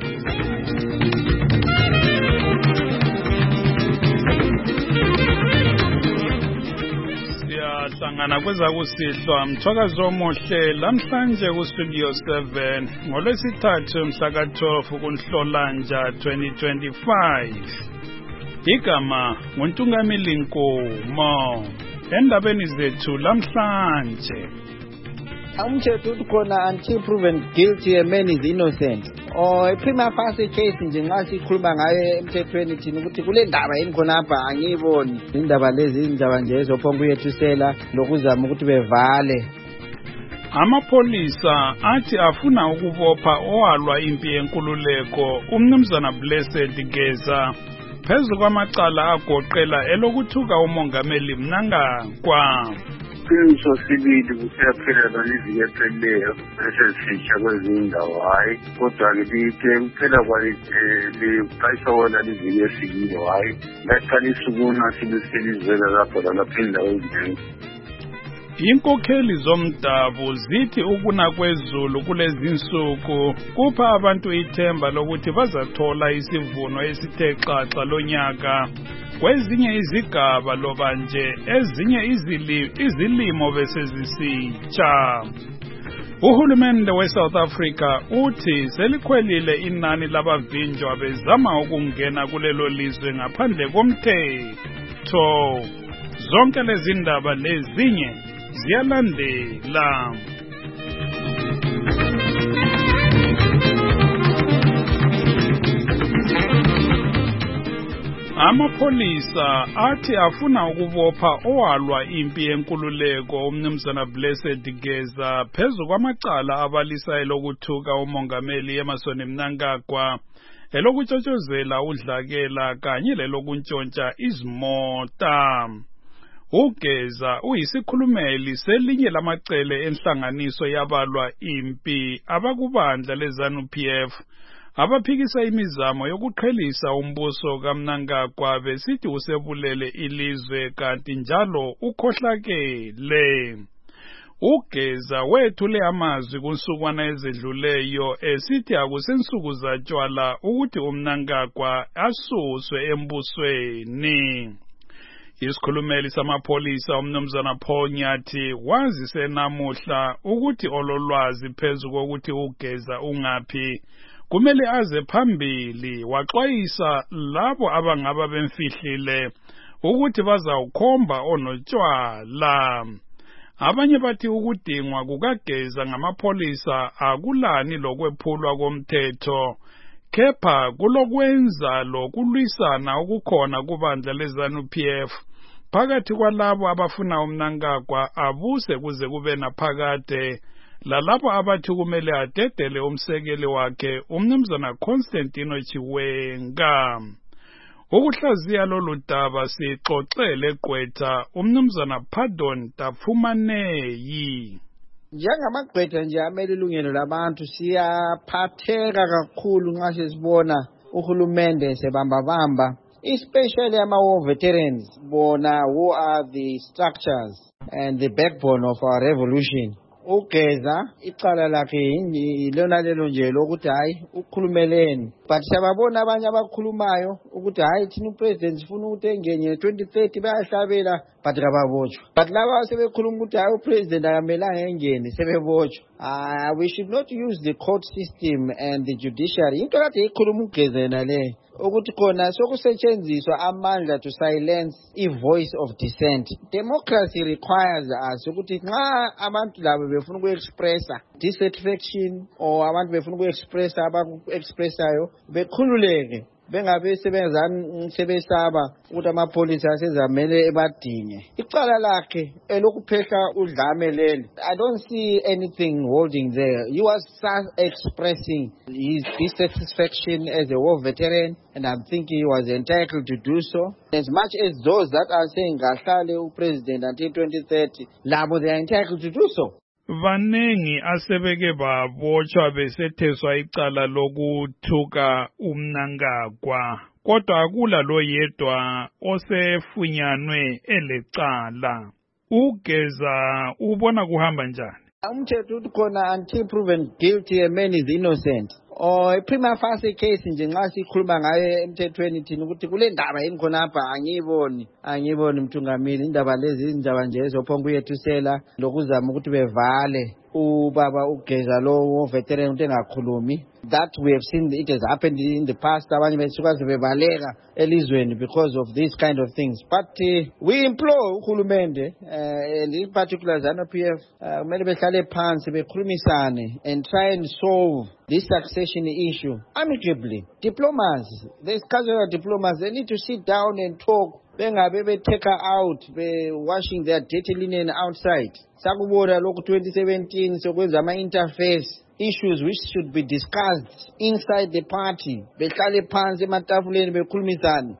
Siyahlangana kwezakusihlwa mthwakazi omuhle lamhlanje ku Studio seven ngolwesithathu mhla ka twelve kuNhlolanja twenty twenty-five. Igama nguNtungamili Nkomo. Endabeni zethu lamhlanje. Umthetho uthi khona until proven guilty a man is innocent. Oh, prima facie case nje nxa sikhuluma ngayo emthethweni thina ukuthi kule ndaba yini khona apha angiyiboni. Indaba lezi indaba nje ezophonga uyethusela lokuzama ukuthi bevale. Amapolisa athi afuna ukubopha owalwa impi yenkululeko uMnumzana Blessed Geza phezu kwamacala agoqela elokuthuka umongameli Mnangagwa. Iqiniso sibili kusiyaphelelwa liviki ephelileyo esesitsha kwezinye indawo hayi kodwa-ke lithe kuphela kwaliqayisa wona liviki efikile hayi laqalisa ukuna siluselizwela lapho lalapha indawo ezinengi. Inkokheli zomdabu zithi ukuna kwezulu kulezi nsuku kupha abantu ithemba lokuthi bazathola isivuno esithe xaxa lonyaka kwezinye izigaba loba nje ezinye izilimo besezisitsha. Uhulumende we-South Africa uthi selikhwelile inani labavinjwa bezama ukungena kulelo lizwe ngaphandle komthetho. Zonke lezi ndaba lezinye ziyalandela. Amapolisa athi afuna ukubopha owalwa impi yenkululeko uMnumzana Blessed Geza phezu kwamacala abalisa elokuthuka umongameli Emmerson Mnangagwa elokutshotshozela udlakela kanye lelokuntshontsha izimota. Ugeza uyisikhulumeli selinye lamacele enhlanganiso yabalwa impi abakubandla leZANU P F abaphikisa imizamo yokuqhelisa umbuso kaMnangagwa besithi usebulele ilizwe kanti njalo ukhohlakele. Ugeza wethule amazwi kunsukwana ezedluleyo esithi akusensuku zatshwala ukuthi uMnangagwa asuswe embusweni. Isikhulumeli samapolisa uMnumzana Paul Nyathi wazise namuhla ukuthi ololwazi phezu kokuthi ugeza ungaphi kumele aze phambili waxwayisa labo abangaba bemfihlile ukuthi bazawukhomba onotshwala. Abanye bathi ukudingwa kukageza ngamapolisa akulani lokwephulwa komthetho kepha kulokwenza lokulwisana ukukhona kubandla leZANU P F phakathi kwalabo abafuna uMnangagwa abuse kuze kube naphakade lalabo abathi kumele adedele umsekeli wakhe uMnumzana Constantino Chiwenga. Ukuhlaziya lolu daba sixoxele Gqwetha uMnumzana Pardon Tafumaneyi. Njengamagqwetha nje amele ilungelo labantu siyaphatheka kakhulu nxa sesibona uhulumende sebambabamba especially ama-war veterans bona who are the structures and the backbone of our revolution. Ugeza icala lakhe ilona lelo nje lokuthi hayi ukhulumeleni but siyababona abanye abakhulumayo ukuthi hayi thina upresident sifuna ukuthi engene twenty thirty bayahlabela but kababotshwa. But laba sebekhuluma ukuthi hayi upresident akamelanga engene sebebotshwa. Ah, we should not use the court system and the judiciary. Into kade ikhuluma ugezena le ukuthi khona sokusetshenziswa amandla to silence a voice of dissent. Democracy requires us ukuthi nxa abantu labo befuna uku-expressa dissatisfaction or abantu befuna uku-expressa abaku-expressayo bekhululeke bengabe sebenzani sebesaba ukuthi amapholisa asezamele ebadinge. Icala lakhe elokuphehla udlame leli, I don't see anything holding there. He was expressing his dissatisfaction as a war veteran, and I'm thinking he was entitled to do so. As much as those that are saying kahlale upresident until twenty thirty, labo they are entitled to do so. Vanengi asebeke babotshwa besetheswa icala lokuthuka uMnangagwa, kodwa akula lo yedwa osefunyanwe elecala. Ugeza ubona kuhamba njani? Umthetho uthi khona until proven guilty a man is innocent. Or a prima facie case nje nxa sikhuluma ngayo emthethweni thina ukuthi kule ndaba yini khona apha angiyiboni angiyiboni mthungameli indaba lezi indaba nje ezophonga uyethusela lokuzama ukuthi bevale ubaba ugeza lo veteran ukuthi engakhulumi. That we have seen it has happened in the past. Abanye besuka bebaleka elizweni because of these kind of things. But uh, we implore uhulumende uh, and in particular ZANU-P F kumele behlale phansi bekhulumisane and try and solve this succession issue amicably. Diplomas, there's casual diplomas, they need to sit down and talk. Bengabe be take her out, be washing their dirty linen outside. Sakubona lokhu twenty seventeen sokwenza ama interface issues which should be discussed inside the party. Behlale phansi ematafuleni bekhulumisana.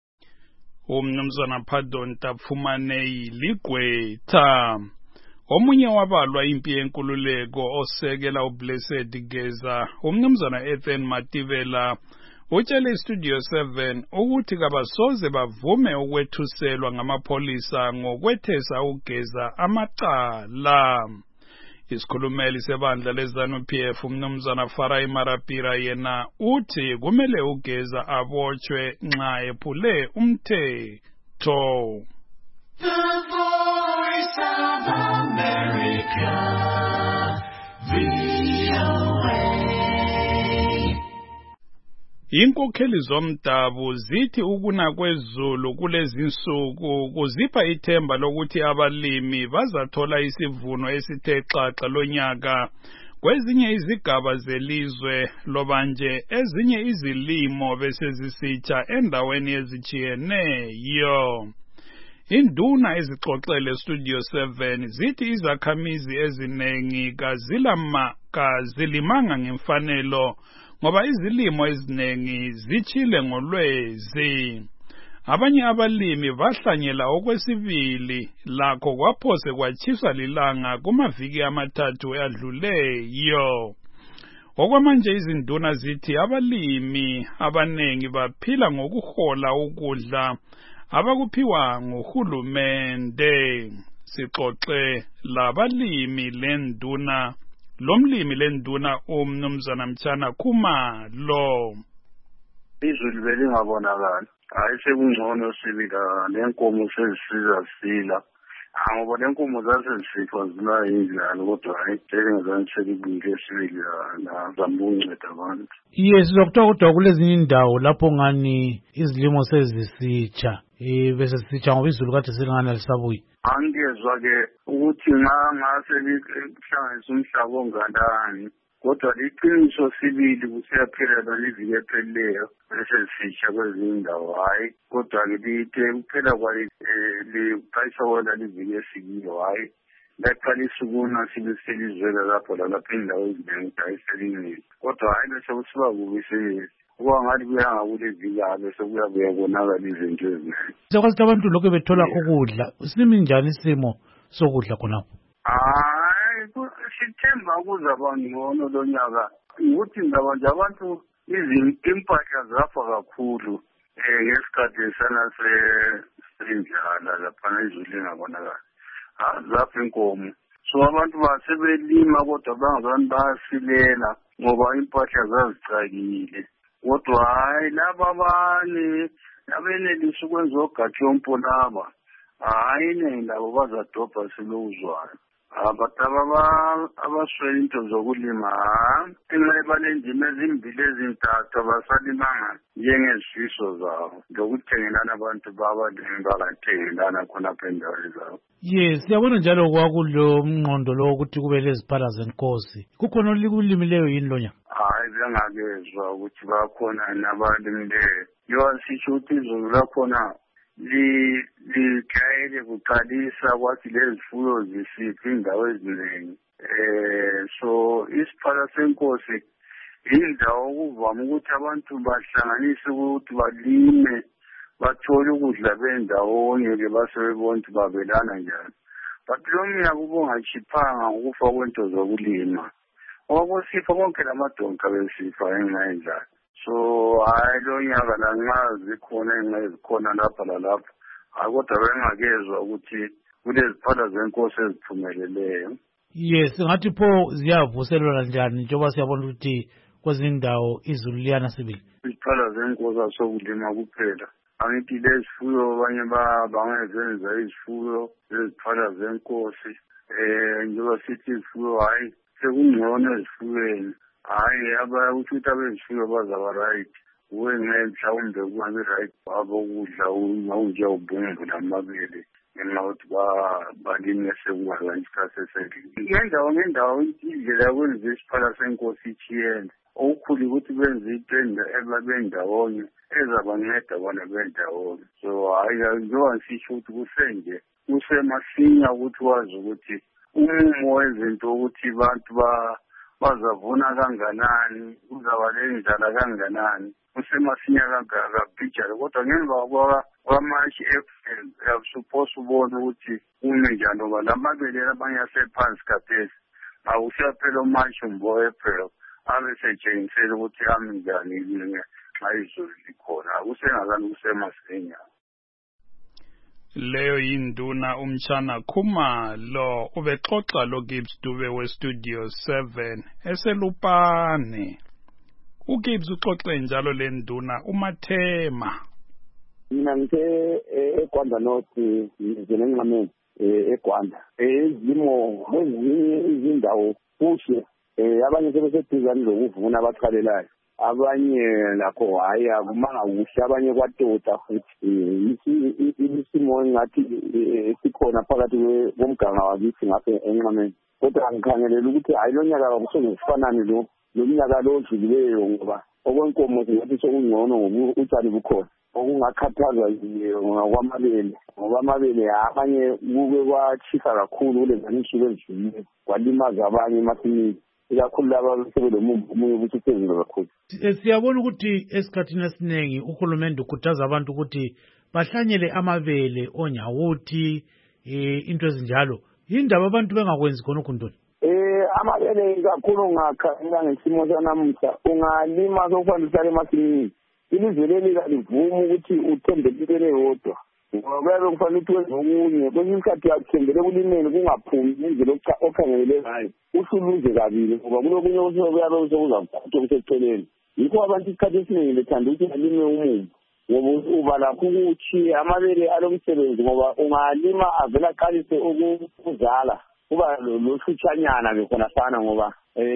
Umnumzana Pardon Tapfumanei Ligwetha. Omunye wabalwa impi yenkululeko osekela uBlessed Geza, umnumzana Ethan Mativela, utshele iStudio seven ukuthi kabasoze bavume ukwethuselwa ngamapholisa ngokwethesa ugeza amacala. Isikhulumeli sebandla leZANU-P F umnumzana Farai Marapira yena uthi kumele ugeza abotshwe nxa ephule umthetho. The Voice of America, V O A. Inkokheli zomdabu zithi ukuna kwezulu kulezi insuku kuzipha ithemba lokuthi abalimi bazathola isivuno esithe xaxa lonyaka kwezinye izigaba zelizwe loba nje ezinye izilimo bese zisitsha endaweni ezitshiyeneyo. Induna ezixoxele Studio seven zithi izakhamizi ezinengi kazilama kazilimanga ngemfanelo ngoba izilimo ezinengi zichile ngolwezi. Abanye abalimi bahlanyela okwesibili lakho kwaphose kwachiswa lilanga kumaviki amathathu adluleyo. Okwamanje izinduna zithi abalimi abanengi baphila ngokuhola ukudla abakuphiwa nguhulumende. Sixoxe labalimi lenduna lomlimi lenduna umnumzana Mtshana Khumalo. Izulu belingabonakala, hayi sekungcono sibika lenkomo sezisiza sila. Ngoba lenkomo zasezifika zina indlala kodwa ayiteke ngazanitshelile ibintu esibili la zambunceda abantu. Yes, lokuthiwa kodwa kulezinye indawo lapho ngani izilimo sezisitsha eh bese sitsha ngoba izulu kade selingana lisabuyi. Angezwa-ke ukuthi ngase lihlanganisa umhlaba ongalani kodwa liqiniso sibili kusiyaphelela liviki ephelileyo bese sitsha kwezinye indawo hayi kodwa-ke lithe kuphela kwali liqayisa wona liviki esikiyo hayi laqalisa ukuna sibe selizwela lapho lalapha indawo eziningi ayiselimile kodwa hayi bese kusiba kubi seyezi kuba ngathi kuyanga kule vikabe sekuyabuya konakala izinto eziningi. Sekwazi abantu lokho bethola ukudla simi njani isimo sokudla khonapho? Hayi sithemba kuzaba ngcono lo nyaka ukuthi ndaba nje abantu impahla zafa kakhulu eh ngesikhathi sana senjala lapha izulu lingabonakala zafa inkomo so abantu basebelima kodwa bangazani basilela ngoba impahla zazicakile kodwa hayi laba abane abenelisa ukwenza ogathi yompo laba hayi nendaba bazadobha silokuzwana abataba abaswele into zokulima inxeba lendima ezimbili ezintathu abasalimanga njengezifiso zabo ngokuthengelana abantu babalimi bangathengelana khona apha endaweni zabo. Yes, siyabona njalo kwakulo mngqondo lo ukuthi kube leziphala zenkosi. Kukhona olikulimileyo yini lo nyaka? Hayi bengakezwa ukuthi bakhona nabalimileyo. Yo sisho ukuthi izulu lakhona li lijayele kuqalisa kwathi lezifuyo zifika indawo eziningi. Eh so isiphala senkosi indawo okuvama ukuthi abantu bahlanganise ukuthi balime bathole ukudla bendawonye ke basebebona ukuthi babelana njani. But lo mnyaka ubongachiphanga ukufa kwento zokulima. Okusipha konke lamadonka besifa ngenxa enjalo. So hayi lo nyaka la nxa zikhona enxa ezikhona lapha lalapha akodwa bengakezwa ukuthi kuleziphala zenkosi eziphumeleleyo. Yes, ngathi pho ziyavuselwa njani njengoba siyabona ukuthi kwezinye indawo izulu liyana sibili. Iziphala zenkosi asokulima kuphela. Angithi lezifuyo abanye bangezenza izifuyo eziphala zenkosi. Eh njengoba sithi izifuyo hayi sekungcono ezifuyweni. Hayi abakuthi abezifuyo bazaba right. Wenxe mhlawumbe kungabe right abokudla unje ubungu namabele. Ngenxa yokuthi balime sekungaka isikhathi esendlini. Ngendawo ngendawo indlela yokwenza isiphala senkosi ichiyene. Okukhulu ukuthi benze itenda ebabendawonye ezabanceda bona bendawonye. So hayi njengoba ngisho ukuthi kusenje kusemasinya ukuthi wazi ukuthi umumo wezinto ukuthi abantu ba bazavuna kanganani uzaba lendlela kanganani kusemasinya kangaka picture kodwa ngemva kwamashi April supposed ubone ukuthi ume njani ngoba lamabele abanye asephansi kaphezulu awusaphela uMarch umbo April abe setshengisela ukuthi ami njani yini xa izulu likhona akusengakani kusemasinya. Leyo yinduna umtshana Khumalo ubexoxa lo Gibbs Dube we Studio seven eselupane. uGibbs uxoxe njalo le nduna uMathema. Mina ngithe eGwanda North ngizenenqameni eGwanda ezimo kwezinye izindawo kuhle abanye sebeseduzane lokuvuna abaqhalelayo abanye lakho hayi akumanga kuhle abanye kwatota futhi isimo ngathi sikhona phakathi komganga wakithi ngapha enqameni kodwa ngikhangelela ukuthi hayi lo nyaka akusokufanani lo lo mnyaka lo odlulileyo ngoba okwenkomo singathi sokungcono ngoba utshani bukhona okungakhathazwa ngokwamabele ngoba amabele abanye kube kwachisa kakhulu kulezanisuku ezidlulile kwalimaza abanye emasimini ikakhulu laba besebelomumo omunye ukuthi uphezulu kakhulu. Siyabona ukuthi esikhathini esiningi uhulumende ukhuthaza abantu ukuthi bahlanyele amabele onyawuthi into ezinjalo. Yindaba abantu bengakwenzi khona ukuntoni? Eh amabele kakhulu ngakha ngesimo sanamuhla ungalima sokufanisa emasimini. Ilizwe leli kalivuma ukuthi uthembekele yodwa. Ngoba kuyabe kufanele ukuthi wenze okunye kwesinye isikhathi uyathembele kulimeni kungaphumi indlela okhangelele ngayo usuluze kabili ngoba kulokunye okuyabe kuzokuzakukhutha kuseceleni. Yikho abantu isikhathi esiningi bethanda ukuthi balime umumo ngoba uba lapho ukuthi amabele alomsebenzi ngoba ungalima avela aqalise ukuzala kuba lohlutshanyana bekhona sana ngoba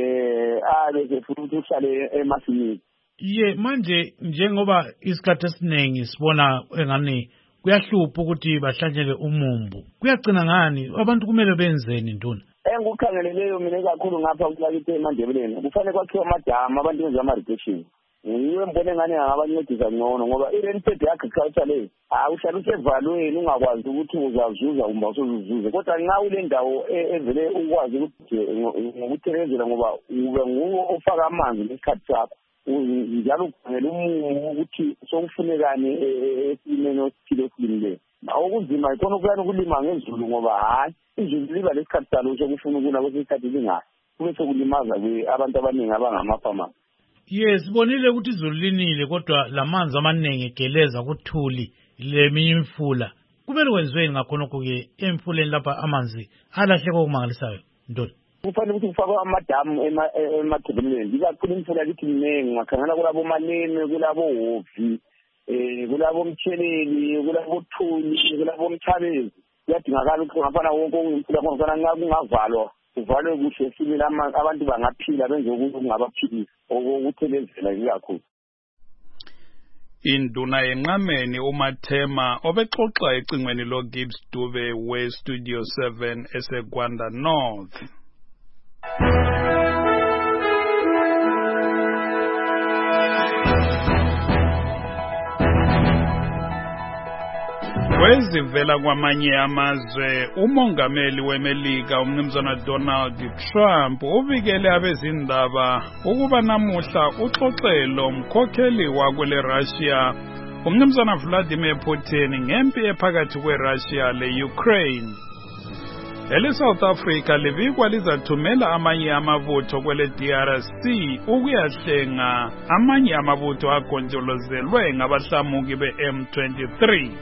eh abese futhi uhlale emasimini. Ye manje njengoba isikhathi esiningi sibona engani kuyahlupha ukuthi bahlanyele umumbu kuyagcina ngani abantu kumele benzeni ntona? Engikukhangeleleyo mina kakhulu ngapha kulakithi eMandebeleni kufanele kwakhiwe amadamu abantu benze ama-irrigation. Yiyo mbone ngani angabancedisa ngcono ngoba i-rainfed agriculture le awuhlala usevalweni ungakwazi ukuthi uzazuza kumbe usuzuze kodwa nxa ule ndawo evele ukwazi ukuthi ngokuthelezela ngoba ube nguwo ofaka amanzi ngesikhathi sakho njalo ukhangela umumo ukuthi sokufunekani esimeni osithile esilimileyo. Okuzima ikhona ukuyani ukulima ngezulu ngoba hayi izulu liba lesikhathi salo sokufuna ukuna kwesikhathi lingayo kube sokulimaza abantu abaningi abangamafama. Yes, sibonile ukuthi izulu linile kodwa lamanzi amaningi egeleza kuthuli leminye imfula. Kumele kwenziweni ngakhonokho ke emfuleni lapha amanzi alahleka okumangalisayo ntoni? Kufanele ukuthi kufakwe amadamu emathebeleni ikakhulu imfula lithi mningi ngakhangela kulabo maleme kulabo hovi eh kulabo mtheleli kulabo thuli kulabo mthabezi kuyadingakala ukuthi ngafana wonke umfula ngofana ngakungavalwa kuvalwe kuhle sibili abantu bangaphila benze ukuthi kungabaphilisa okuthelezela kakhulu. Induna yenqameni uMathema obexoxa ecingweni lo Gibbs Dube we Studio seven eseGwanda North. Wezivela kwamanye amazwe umongameli weMelika umnumzana Donald Trump ubikele abezindaba ukuba namuhla uxoxelo mkhokheli wakwele Russia umnumzana Vladimir Putin ngempi ephakathi kweRussia le-Ukraine. Ele South Africa libikwa lizathumela amanye amabutho kwele D R C ukuyahlenga amanye amabutho agonjolozelwe ngabahlamuki be-M twenty-three.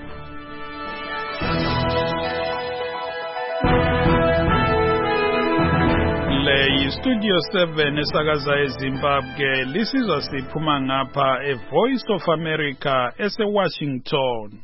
Le Studio seven esakaza eZimbabwe lisizwa siphuma ngapha e Voice of America ese Washington.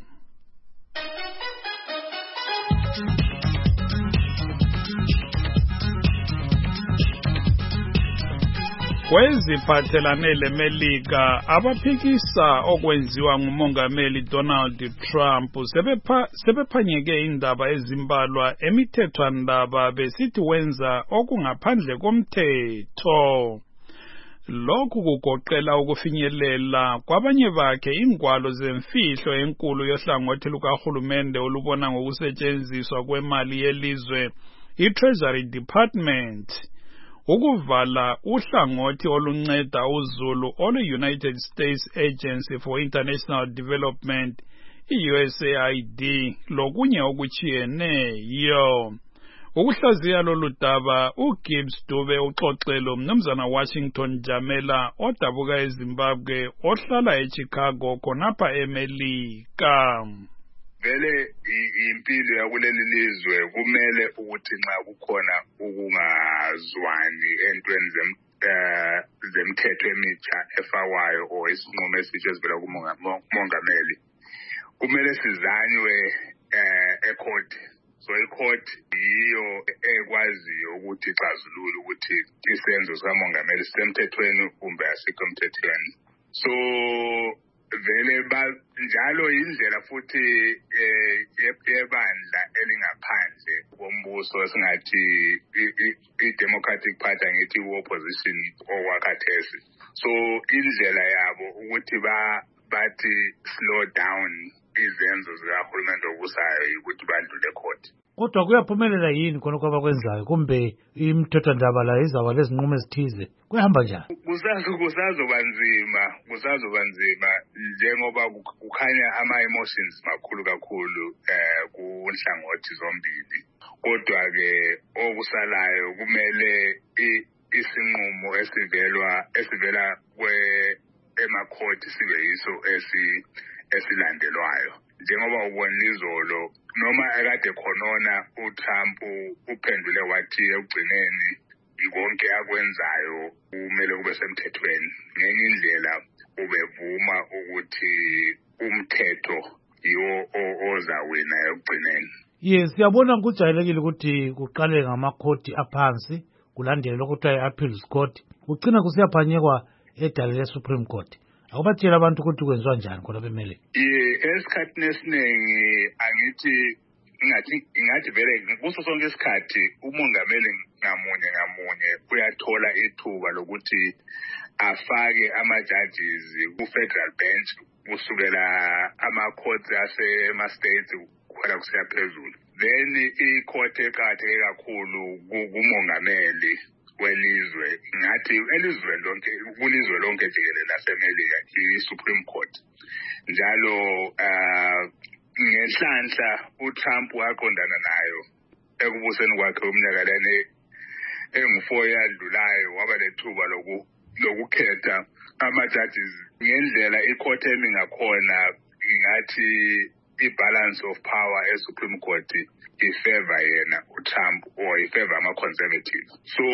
Kweziphathelane leMelika abaphikisa okwenziwa ngumongameli Donald Trump sebepha sebephanyeke indaba ezimbalwa emithethwandaba besithi wenza okungaphandle komthetho. Lokhu kugoqela ukufinyelela kwabanye bakhe ingwalo zemfihlo enkulu yohlangothi lukahulumende olubona ngokusetshenziswa kwemali yelizwe i-Treasury Department. Ukuvala uhlangothi olunceda uzulu olu-United States Agency for International Development, i-U S A I D, lokunye okuchiyeneyo. Ukuhlaziya lolu daba, uGibbs Dube uxoxelo mnumzana Washington Jamela odabuka eZimbabwe ohlala eChicago khonapha eMelika. Vele impilo yakuleli lizwe kumele ukuthi nxa kukhona ukungazwani entweni zemthetho emitsha efakwayo o isinqumo esitsha esivela kumongameli kumele sizanywe ecourt. So icourt yiyo ekwaziyo ukuthi ixazulule ukuthi isenzo sikamongameli sisemthethweni kumbe asikho emthethweni. So vele ba njalo indlela futhi yebandla elingaphandle kombuso esingathi i-Democratic Party ngithi i-opposition okwakhathesi. So indlela yabo ukuthi ba bathi slow down izenzo zikahulumende obusayo ukuthi bandlule court. Kodwa kuyaphumelela yini khona kwabakwenzayo kumbe imithethwandaba la izaba lezinqumo ezithize kuyahamba njani? Kusazo kusazoba nzima kusazoba nzima njengoba kukhanya ama-emotions makhulu kakhulu eh kunhlangothi zombili. Kodwa ke okusalayo kumele isinqumo esivelwa esivela kwe emakhoti sibe yiso esi esilandelwayo. Njengoba ubona izolo noma akade khonona uTrump uphendule wathi ekugcineni ikonke akwenzayo kumele kube semthethweni. Ngenye indlela ubevuma ukuthi umthetho yiwo ozawina ekugcineni. Yes, siyabona kujayelekile ukuthi kuqale ngamakhoti aphansi kulandele lokuthiwa i-appeals court kugcina kusiyaphanyekwa edale le-Supreme Court. Akubatshela abantu ukuthi kwenziwa njani khona beMelika? Yeah, esikhathini esiningi angithi ngathi ingathi vele kuso sonke isikhathi umongameli ngamunye ngamunye uyathola ithuba lokuthi afake ama-judges ku-federal bench kusukela ama-courts asema-states kukhwela kusiya phezulu. Then i-court eqakatheke kakhulu kumongameli welizwe ngathi elizwe lonke kulizwe lonke jikelele laseMelika i-Supreme Court. Njalo uh ngenhlanhla uTrump waqondana nayo ekubuseni kwakhe umnyaka lene engu-four yadlulayo waba lethuba loku lokukhetha ama-judges ngendlela i-court emi ngakhona ngathi i-balance of power e-Supreme Court ifavor yena uTrump or ifavor ama-conservative. So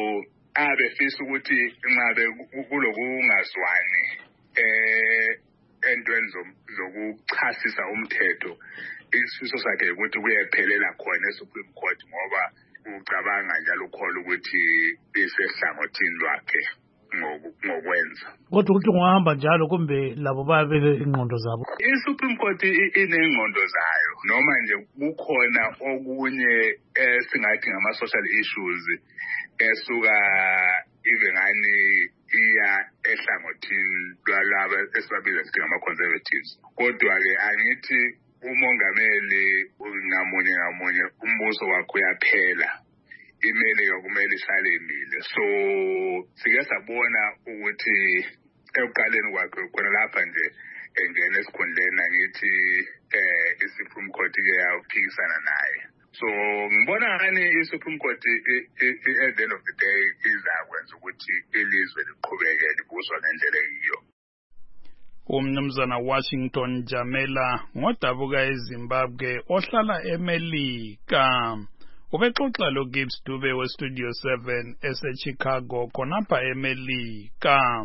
abefisa ukuthi nxabe kulokungazwani eh entweni zokuchasisa umthetho isifiso sakhe ukuthi kuyephelela khona eSupreme Court ngoba ucabanga njalo ukholwa ukuthi isehlangothini lwakhe ngokwenza. Kodwa ukuthi ungahamba njalo kumbe labo bayabeke ingqondo zabo. I-Supreme Court inengqondo zayo noma nje kukhona okunye esingathi ngama-social issues esuka ivengani iya ehlangothini lwalaba esibabiza sithi ngama-conservatives. Kodwa-ke angithi umongameli ngamunye ngamunye umbuso wakhe uyaphela. Imele kumele ihlale imile. So sike sabona ukuthi ekuqaleni kwakhe khona lapha nje engena esikhundleni ngithi eh iSupreme Court ke yaphikisana naye. So ngibona ngani iSupreme Court at the end of the day izakwenza ukuthi ilizwe liqhubeke libuswa ngendlela eyiyo. Umnumzana Washington Jamela ngodabuka eZimbabwe ohlala eMelika. Ubexoxa lo Gibbs Dube we Studio seven ese Chicago khonapha eMelika.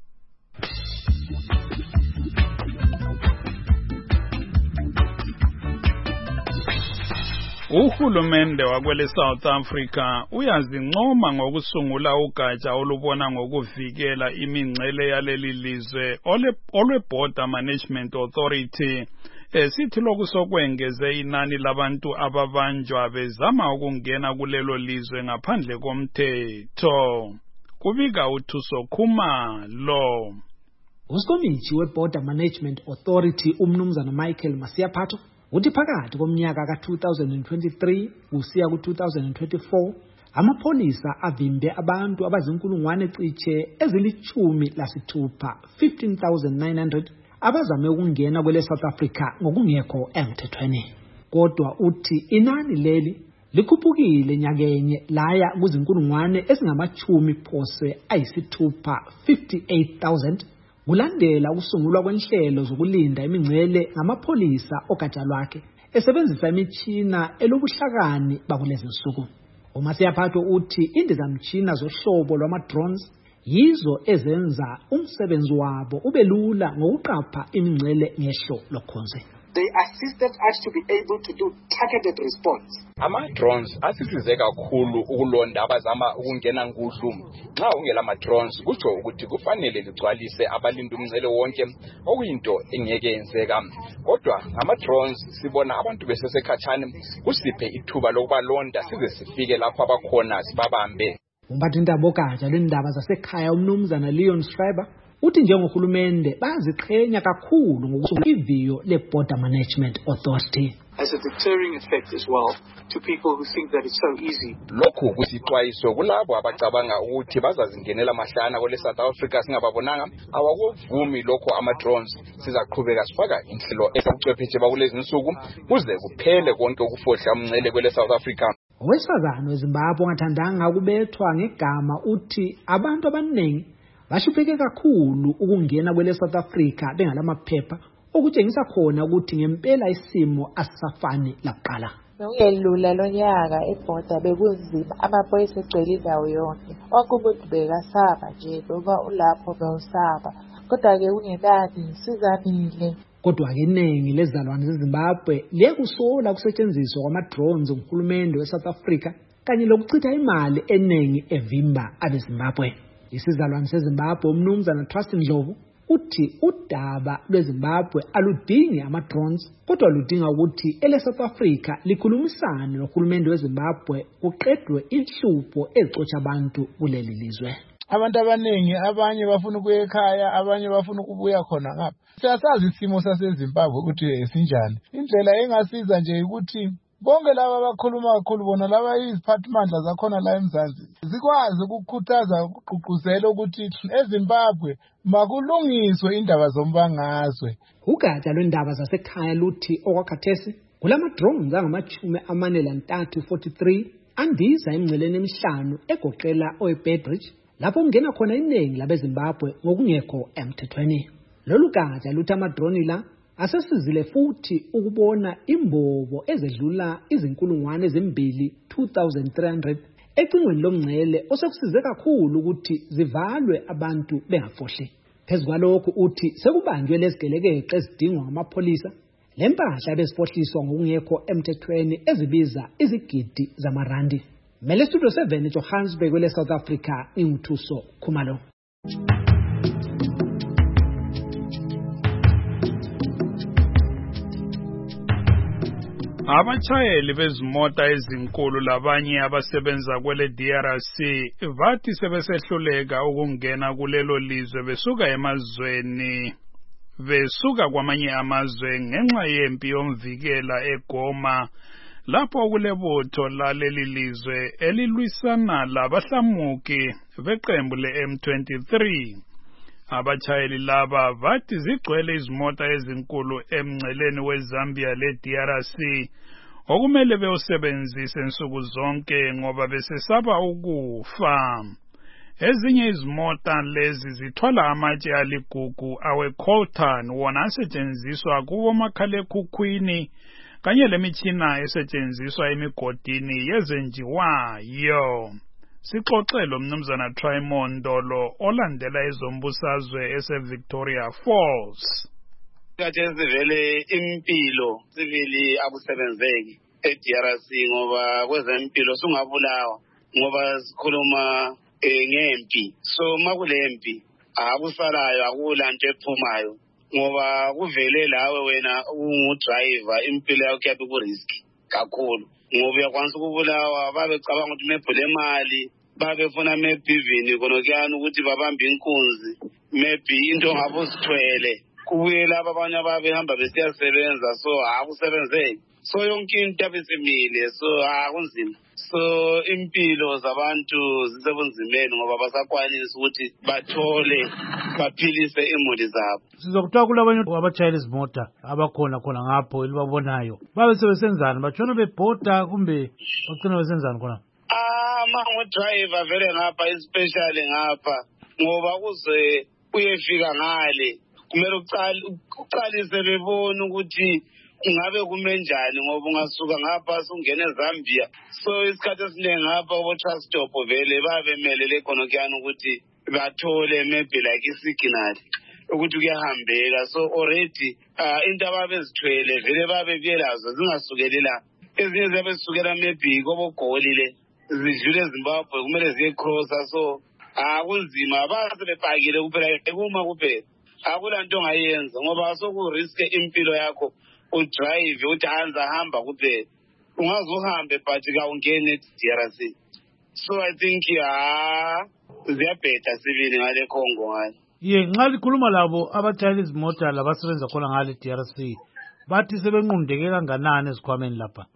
Uhulumende wakwele South Africa uyazincoma ngokusungula ugatsha olubona ngokuvikela imingcele yaleli lizwe olwe Border Management Authority. Esithi lokhu sokwengeze inani labantu ababanjwa bezama ukungena kulelo lizwe ngaphandle komthetho. Kubika uThuso Khumalo. Usikomithi weBorder Management Authority umnumzana Michael Masiaphatho uthi phakathi komnyaka ka two thousand twenty-three kusiya ku two thousand twenty-four amapholisa avimbe abantu abazinkulungwane cishe ezilichumi lasithupha fifteen thousand nine hundred abazame ukungena kwele South Africa ngokungekho emthethweni. Kodwa uthi inani leli likhuphukile nyakenye laya kuzinkulungwane ezingamachumi phose ayisithupha fifty-eight thousand kulandela ukusungulwa kwenhlelo zokulinda imingcele ngamapholisa ogatsha lwakhe esebenzisa imitshina elobuhlakani bakulezi nsuku. uMasiaphatho uthi indizamtshina zohlobo lwama-drones yizo ezenza umsebenzi wabo ube lula ngokuqapha imingcele ngehlo lokhonze. They assisted us to be able to do targeted response. Ama-drones asisize kakhulu ukulonda abazama ukungena nkudlu. Nxa ungela ama-drones kusho ukuthi kufanele ligcwalise abalinda umngcele wonke okuyinto engeke yenzeka. Kodwa ngama-drones sibona abantu besesekhatshana kusiphe ithuba lokubalonda size sifike lapho abakhona sibabambe. Umphathintaba ogatsha lwendaba zasekhaya umnumzana Leon Schreiber uthi njengohulumende baziqhenya kakhulu ngokusungula iviyo le-Border Management Authority. As a deterring effect as well to people who think that it's so easy. Lokhu kusixwayiso kulabo abacabanga ukuthi bazazingenela mahlana kwele South Africa singababonanga awakuvumi lokho ama-drones sizaqhubeka sifaka inhlelo ezobuchwepheshe bakulezi nsuku kuze kuphele konke ukufohla umngcele kwele South Africa. Owesifazane weZimbabwe ongathandanga ukubethwa ngegama uthi abantu abaningi bashupheke kakhulu ukungena kwele South Africa bengalamaphepha okutshengisa khona ukuthi ngempela isimo asisafani lakuqala. Uyelula lonyaka eBorder bekunzima amaphoyisa egcwele indawo yonke. Okubuthi bekasaba nje ngoba ulapho bewusaba. Kodwa-ke kungenani sizamile. Kodwa-ke iningi lezizalwane zeZimbabwe liyekusola ukusetshenziswa kwama-drones nguhulumende weSouth Africa kanye lokuchitha imali eningi evimba abeZimbabwe. Isizalwane seZimbabwe umnumzana Trust Ndlovu uthi udaba lweZimbabwe aludingi ama-drones kodwa ludinga ukuthi ele South Africa likhulumisane nohulumende weZimbabwe kuqedwe inhlupho ezixotsha abantu kuleli lizwe. Abantu abaningi abanye bafuna ukuya ekhaya abanye bafuna ukubuya khona ngapha. Siyasazi isimo saseZimbabwe ukuthi esinjani. Indlela engasiza nje ukuthi bonke laba abakhuluma kakhulu bona laba iziphathimandla zakhona la eMzansi zikwazi ukukhuthaza ukugqugquzela ukuthi eZimbabwe makulungiswe indaba zombangazwe. Ugatsha lwendaba zasekhaya luthi okwakhathesi kulama-drones angamachumi amane lantathu forty-three andiza emngceleni emihlanu egoqela oeBedridge lapho kungena khona iningi labeZimbabwe ngokungekho emthethweni. Lolu gatsha luthi ama-drone la asesizile futhi ukubona imbobo ezedlula izinkulungwane ezimbili two thousand three hundred ecingweni lomngcele osekusize kakhulu ukuthi zivalwe abantu bengafohli. Phezu kwalokho uthi sekubanjwe lezigelekeqe ezidingwa ngamapholisa lempahla bezihlohliswa ngokungekho emthethweni ezibiza izigidi zamarandi. Mele Studio seven eJohannesburg kwele South Africa inguthuso Khumalo. Abachayeli bezimota ezinkulu labanye abasebenza kwele D R C bathi sebesehluleka ukungena kulelo lizwe besuka emazweni besuka kwamanye amazwe ngenxa yempi yomvikela eGoma lapho kulebutho laleli lizwe elilwisana labahlamuki beqembu le-M twenty-three. Abachayeli laba bathi zigcwele izimota ezinkulu emngceleni weZambia le-D R C okumele bewusebenzise nsuku zonke ngoba besesaba ukufa. Ezinye izimota lezi zithwala amatshe aligugu awe-coltan wona asetshenziswa kubo makhalekhukhwini kanye lemitshina esetshenziswa emigodini yezenjiwayo. Sixoxelo mnumzana Trymondolo olandela ezombusazwe ese-Victoria Falls. Kathesi vele impilo sivili akusebenzeki e-D R C ngoba kwezempilo sungabulawa ngoba sikhuluma ngempi. So makulempi akusalayo akulanto ephumayo ngoba kuvele lawe wena ungudriver impilo yakho yabe ku risk kakhulu ngoba uyakwanisa ukubulawa babecabanga ukuthi mebhule imali babefuna maybe even konokuyana ukuthi babambe inkunzi maybe into ngabo usithwele kubuye laba abanye ababehamba besiyasebenza so akusebenzeki so yonke into abesimile so akunzima so impilo zabantu zisebunzimeni ngoba basakwanisa ukuthi bathole baphilise imuli zabo. Sizokuthiwa kulabanye abachayela izimota abakhona khona ngapho elibabonayo babe sebesenzana batshona bebhoda kumbe bagcina besenzana khona. Ah mango driver vele ngapha especially ngapha ngoba kuze uyefika ngale kumele uqale uqalise bebona ukuthi ngabe kumenjani ngoba ungasuka ngapha sungena eZambia so isikhathi esiningi ngapha obo trust stop vele babemelele khona kuyana ukuthi bathole maybe like isignal ukuthi kuyahambeka so already into ababezithwele vele babebiyelazo zingasukeli la ezinye ziyabe zisukela maybe kobogolile zidlule eZimbabwe kumele ziye crosser so akunzima basebepakile kuphela ekuma kuphela akulanto ongayenza ngoba sokuriske impilo yakho udrive uthi hanza hamba kuphela ungaze uhambe but kawungene e-D R C so I think ah ziyabheda sibili ngale Congo ngale. Ye nxa likhuluma labo abatshayela izimota labasebenza khona ngale D R C bathi sebenqundeke kanganani ezikhwameni lapha.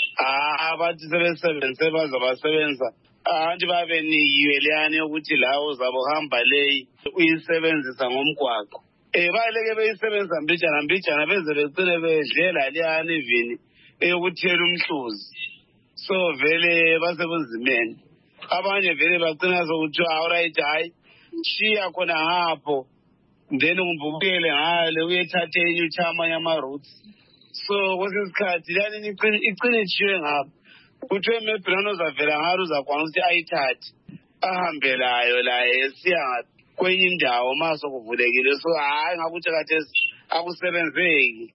Ah bathi sebesebenze baza basebenza anti babe niyiwe leyani ukuthi lawo zabo hamba leyi uyisebenzisa ngomgwaqo eh baleke beyisebenza mbijana mbijana beze becine bedlela leyani even eyokuthela umhluzi so vele basebunzimeni abanye vele bagcina sokuthi alright hayi shiya khona ngapho then umbukele ngale uyethathe enye uchama yama routes so kwesisikhathi yani icine ichiwe ngapho kuthiwe mebhilano zavela ngalo uzakwanisa ukuthi ayithathe ahambe layo la esiya kwenye indawo maso kuvulekile so hayi ngakuthi kathesi akusebenzeki.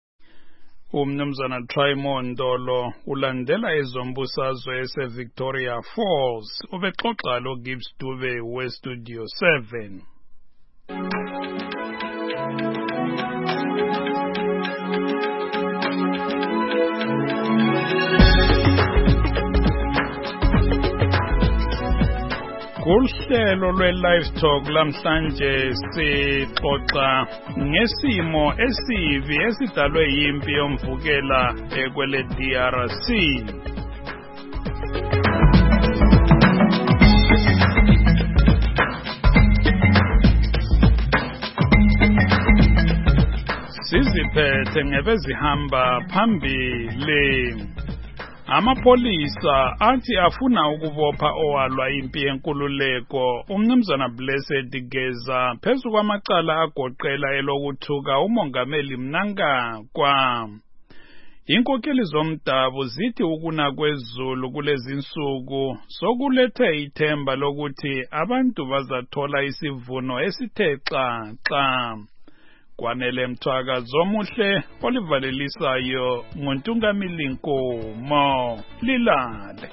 Umnumzana Trymondolo ulandela ezombusazwe ese-Victoria Falls ubexoxa lo Gibbs Dube we-Studio seven. Kuhlelo lwe-Live Talk lamhlanje sixoxa ngesimo esibi esidalwe yimpi yomvukela ekwele D R C. Siziphethe ngebezihamba phambili. Amapolisa athi afuna ukubopha owalwa impi yenkululeko umnumzana Blessed Geza phezu kwamacala agoqela elokuthuka umongameli Mnangagwa. Inkokeli zomdabu zithi ukuna kwezulu kulezi nsuku sokulethe ithemba lokuthi abantu bazathola isivuno esithe xaxa. Kwanele Mthwaka Zomuhle olivalelisayo nguNtungamili Nkomo. Lilale.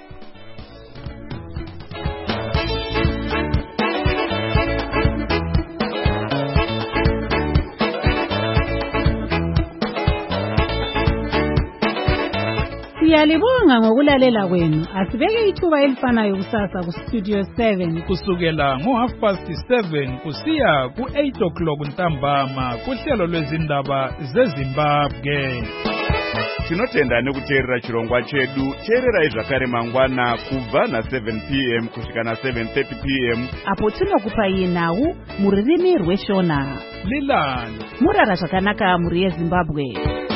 Siyalibonga ngokulalela kwenu. Asibeke ithuba elifanayo kusasa ku Studio seven kusukela ngo half past seven kusiya ku eight o'clock ntambama kuhlelo lwezindaba zeZimbabwe. Tinotenda nekuteerera chirongwa chedu. Teererai zvakare mangwana kubva na seven p m kusvika na seven thirty p m apo tinokupai nhau muririmi rweshona. Lilale. Murara zvakanaka muri yeZimbabwe.